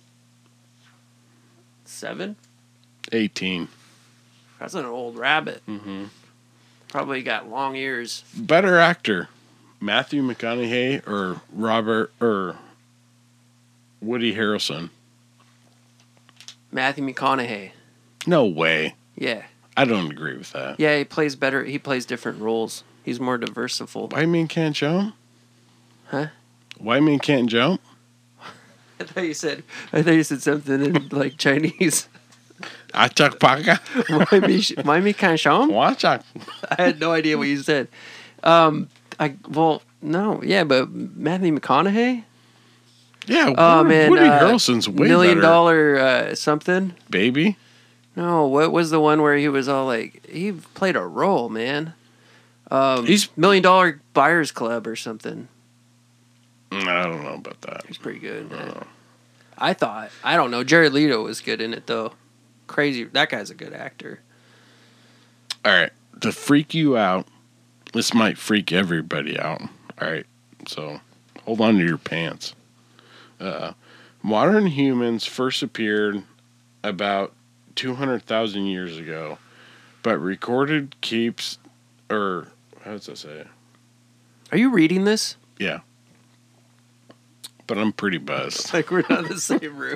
S5: Seven?
S6: eighteen.
S5: That's an old rabbit.
S6: Mm-hmm.
S5: Probably got long ears.
S6: Better actor. Matthew McConaughey or Robert or Woody Harrelson?
S5: Matthew McConaughey.
S6: No way.
S5: Yeah.
S6: I don't agree with that.
S5: Yeah, he plays better. He plays different roles. He's more diversified.
S6: White man can't jump?
S5: Huh?
S6: White man can't jump?
S5: I thought you said. I thought you said something in like Chinese.
S6: Achak paka?
S5: Why me can't show him?
S6: Wachak.
S5: I had no idea what you said. Um, I well, no, yeah, but Matthew McConaughey.
S6: Yeah,
S5: Um,
S6: Woody,
S5: and
S6: Woody
S5: uh,
S6: Harrelson's way
S5: million
S6: better.
S5: dollar uh, something.
S6: Baby?
S5: No, what was the one where he was all like he played a role, man? Um,
S6: He's-
S5: Million Dollar Buyers Club or something.
S6: Mm, I don't know about that.
S5: He's pretty good. man.
S6: Oh.
S5: I thought. I don't know. Jared Leto was good in it though. Crazy. That guy's a good actor.
S6: All right. To freak you out, this might freak everybody out. All right. So hold on to your pants. Uh, modern humans first appeared about two hundred thousand years ago, but recorded keeps, or how does that say?
S5: Are you reading this?
S6: Yeah. But I'm pretty buzzed.
S5: Like we're not in the same room.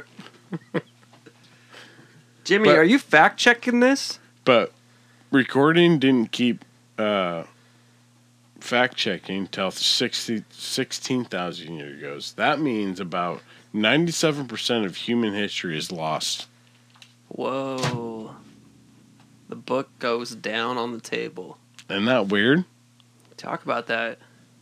S5: Jimmy,
S6: But-
S5: are you fact checking this?
S6: But recording didn't keep uh, fact checking till sixty, sixteen thousand years ago. So that means about ninety-seven percent of human history is lost.
S5: Whoa. The book goes down on the table.
S6: Isn't that weird?
S5: Talk about that.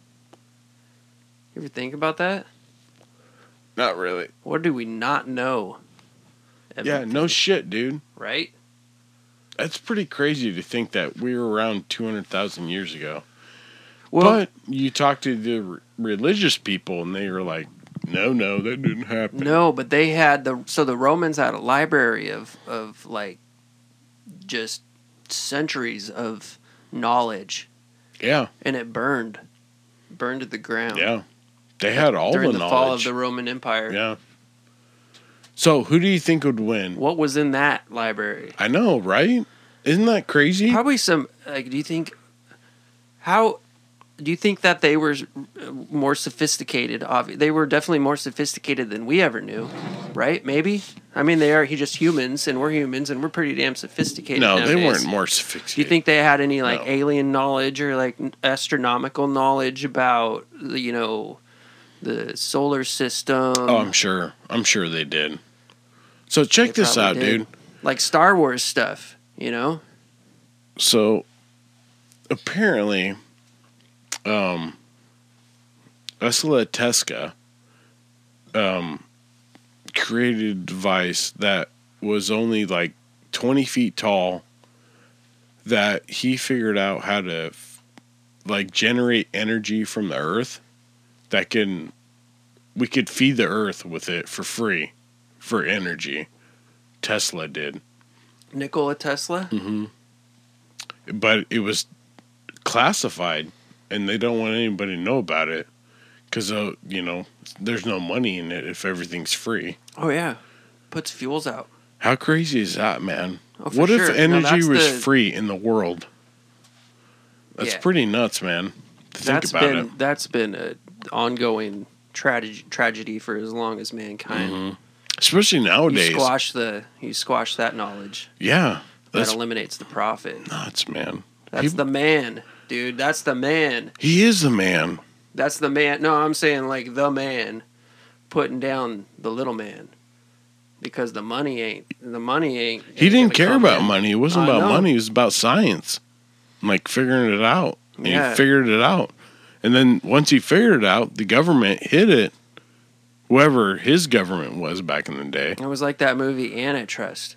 S5: You ever think about that?
S6: Not really.
S5: What do we not know?
S6: Yeah, no shit, dude.
S5: Right?
S6: That's pretty crazy to think that we were around two hundred thousand years ago.
S5: Well,
S6: But you talk to the re- religious people and they were like, no, no, that didn't happen.
S5: no, but they had the so the Romans had a library of of like just centuries of knowledge,
S6: Yeah,
S5: and it burned, burned to the ground.
S6: yeah. They had all
S5: during
S6: the,
S5: the, fall of
S6: knowledge.
S5: the Roman Empire.
S6: Yeah. So who do you think would win?
S5: What was in that library?
S6: I know, right? Isn't that crazy?
S5: Probably some. Like, do you think? How do you think that they were uh, more sophisticated? Obvi- They were definitely more sophisticated than we ever knew, right? Maybe. I mean, they are he just humans, and we're humans, and we're pretty damn sophisticated.
S6: No, they
S5: nowadays.
S6: weren't more
S5: Do
S6: sophisticated.
S5: you think they had any like
S6: No.
S5: alien knowledge or like astronomical knowledge about the, you know, the solar system?
S6: Oh, I'm sure. I'm sure they did. So check
S5: They
S6: this out,
S5: probably did.
S6: dude.
S5: Like Star Wars stuff, you know?
S6: So apparently, um, Nikola Tesla um, created a device that was only like twenty feet tall that he figured out how to like generate energy from the earth that can we could feed the earth with it for free for energy. Tesla did.
S5: Nikola Tesla?
S6: Mm-hmm. but it was classified, and they don't want anybody to know about it because, uh, you know, there's no money in it if everything's free.
S5: Oh, yeah. Puts fuels out.
S6: How crazy is that, man?
S5: Oh, for
S6: what
S5: sure.
S6: if
S5: No,
S6: energy
S5: that's
S6: was
S5: the-
S6: free in the world? That's
S5: Yeah.
S6: pretty nuts, man. To think
S5: That's
S6: about
S5: been
S6: it.
S5: that's been an ongoing tragedy tragedy for as long as mankind.
S6: Mm-hmm. Especially
S5: You
S6: nowadays.
S5: squash the you squash that knowledge.
S6: Yeah. That's
S5: that eliminates the profit.
S6: nuts, man.
S5: That's
S6: He-
S5: the man, dude. That's the man.
S6: He is the man.
S5: That's the man. No, I'm saying like the man putting down the little man. Because the money ain't the money ain't
S6: He
S5: ain't
S6: didn't
S5: gonna
S6: care
S5: come
S6: about
S5: in.
S6: money. It wasn't
S5: I
S6: about
S5: know.
S6: money. It was about science. Like figuring it out. And
S5: Yeah.
S6: he figured it out. And then once he figured it out, the government hid it. Whoever his government was back in the day.
S5: It was like that movie Antitrust.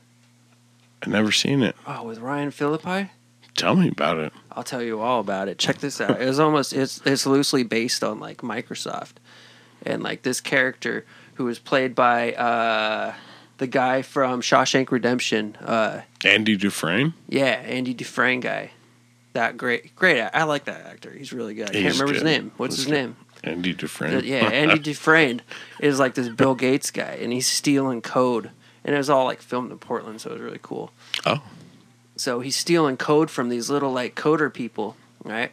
S6: I never seen it.
S5: Oh, with Ryan Philippi?
S6: Tell me about it.
S5: I'll tell you all about it. Check this out. It was almost it's it's loosely based on like Microsoft, and like this character who was played by uh, the guy from Shawshank Redemption. Uh,
S6: Andy Dufresne?
S5: yeah, Andy Dufresne guy. That great, great. I like that actor. He's really good. I can't
S6: He's
S5: remember his
S6: good.
S5: name. What's
S6: He's
S5: his
S6: good.
S5: name?
S6: Andy Dufresne.
S5: Yeah, Andy Dufresne is like this Bill Gates guy, and he's stealing code, and it was all like filmed in Portland, so it was really cool.
S6: Oh.
S5: So he's stealing code from these little like coder people, right?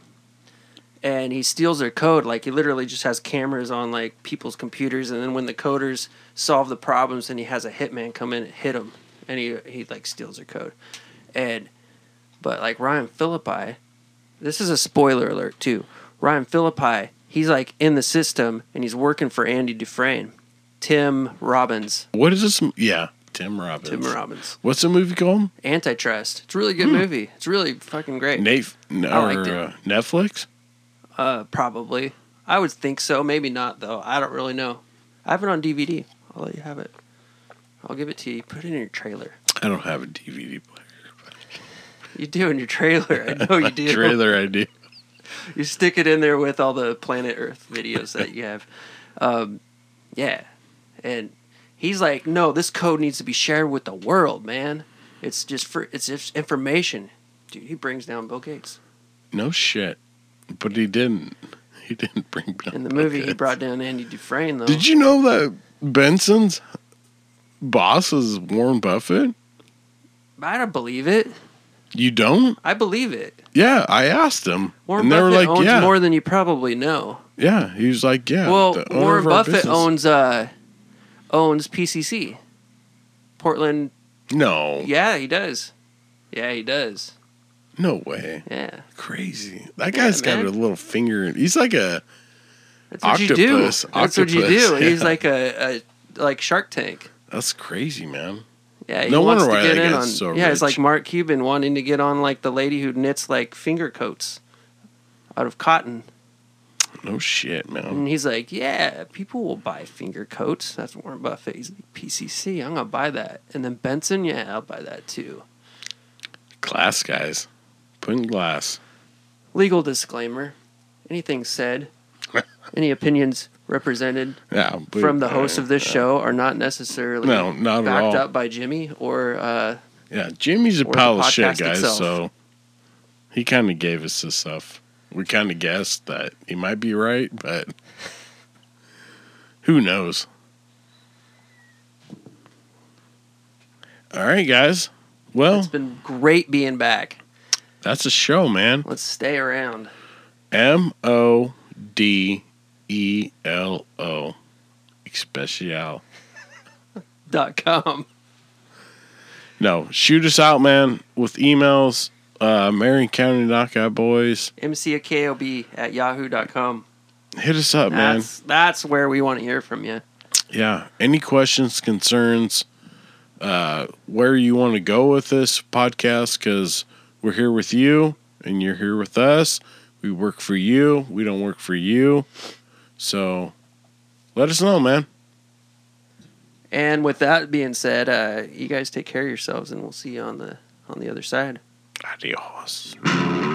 S5: And he steals their code. Like he literally just has cameras on like people's computers, and then when the coders solve the problems, then he has a hitman come in and hit them, and he he like steals their code. And but like Ryan Philippi, this is a spoiler alert too. Ryan Philippi, he's like in the system, and he's working for Andy Dufresne, Tim Robbins.
S6: What is this? Yeah. Tim Robbins.
S5: Tim Robbins.
S6: What's the movie called?
S5: Antitrust. It's a really good movie. It's really fucking great.
S6: Nate, no,
S5: I liked
S6: or,
S5: it.
S6: uh, Netflix?
S5: Uh, probably. I would think so. Maybe not though. I don't really know. I have it on D V D. I'll let you have it. I'll give it to you. Put it in your trailer.
S6: I don't have a D V D player.
S5: You do in your trailer. I know you do.
S6: Trailer I do.
S5: You stick it in there with all the Planet Earth videos that you have. Um, yeah, and he's like, no, this code needs to be shared with the world, man. It's just for it's just information, dude. He brings down Bill Gates.
S6: No shit. But he didn't. He didn't bring down
S5: In the movie, he
S6: Gates.
S5: brought down Andy Dufresne, though.
S6: Did you know that Benson's boss is Warren Buffett?
S5: I don't believe it.
S6: You don't?
S5: I believe it.
S6: Yeah, I asked him.
S5: Warren
S6: and they
S5: Buffett
S6: were like,
S5: owns
S6: yeah.
S5: more than you probably know.
S6: Yeah, he was like, yeah.
S5: well,
S6: the owner
S5: Warren
S6: of our
S5: Buffett
S6: business.
S5: owns uh, owns P C C, Portland.
S6: No.
S5: Yeah, he does. Yeah, he does.
S6: No way.
S5: Yeah,
S6: Crazy. That guy's
S5: Yeah,
S6: got
S5: man.
S6: a little finger. in- He's like a.
S5: that's what you do.
S6: Octopus.
S5: That's what you
S6: Octopus,
S5: do. He's
S6: yeah.
S5: like a, a like Shark Tank.
S6: That's crazy, man.
S5: Yeah, he
S6: No
S5: wants
S6: wonder
S5: to
S6: why
S5: get
S6: that
S5: in
S6: guy's
S5: on.
S6: so
S5: yeah, it's
S6: rich.
S5: like Mark Cuban wanting to get on like the lady who knits like finger coats out of cotton.
S6: No shit, man.
S5: And he's like, yeah, people will buy finger coats. That's Warren Buffett. He's like, P C C, I'm going to buy that. And then Benson, yeah, I'll buy that too.
S6: Glass guys. Putting glass.
S5: Legal disclaimer. Anything said, any opinions represented
S6: Yeah. but-
S5: from the host
S6: uh,
S5: of this show are not necessarily
S6: No, not at
S5: backed
S6: all.
S5: up by Jimmy or uh,
S6: Yeah, Jimmy's a
S5: Or the
S6: pile of shit,
S5: podcast
S6: guys.
S5: itself.
S6: So he kind of gave us this stuff. We kind of guessed that he might be right, but who knows? All right, guys. Well,
S5: it's been great being back.
S6: that's a show, man.
S5: Let's stay around.
S6: M O D E L O. Especial.
S5: Dot com.
S6: No, shoot us out, man, with emails. Uh, Marion County Knockout Boys.
S5: M C A K O B at yahoo dot com.
S6: Hit us up, man.
S5: That's, that's where we want to hear from you.
S6: Yeah. Any questions, concerns, uh, where you want to go with this podcast? Because we're here with you and you're here with us. We work for you. We don't work for you. So let us know, man.
S5: And with that being said, uh, you guys take care of yourselves, and we'll see you on the on the other side.
S6: Adios.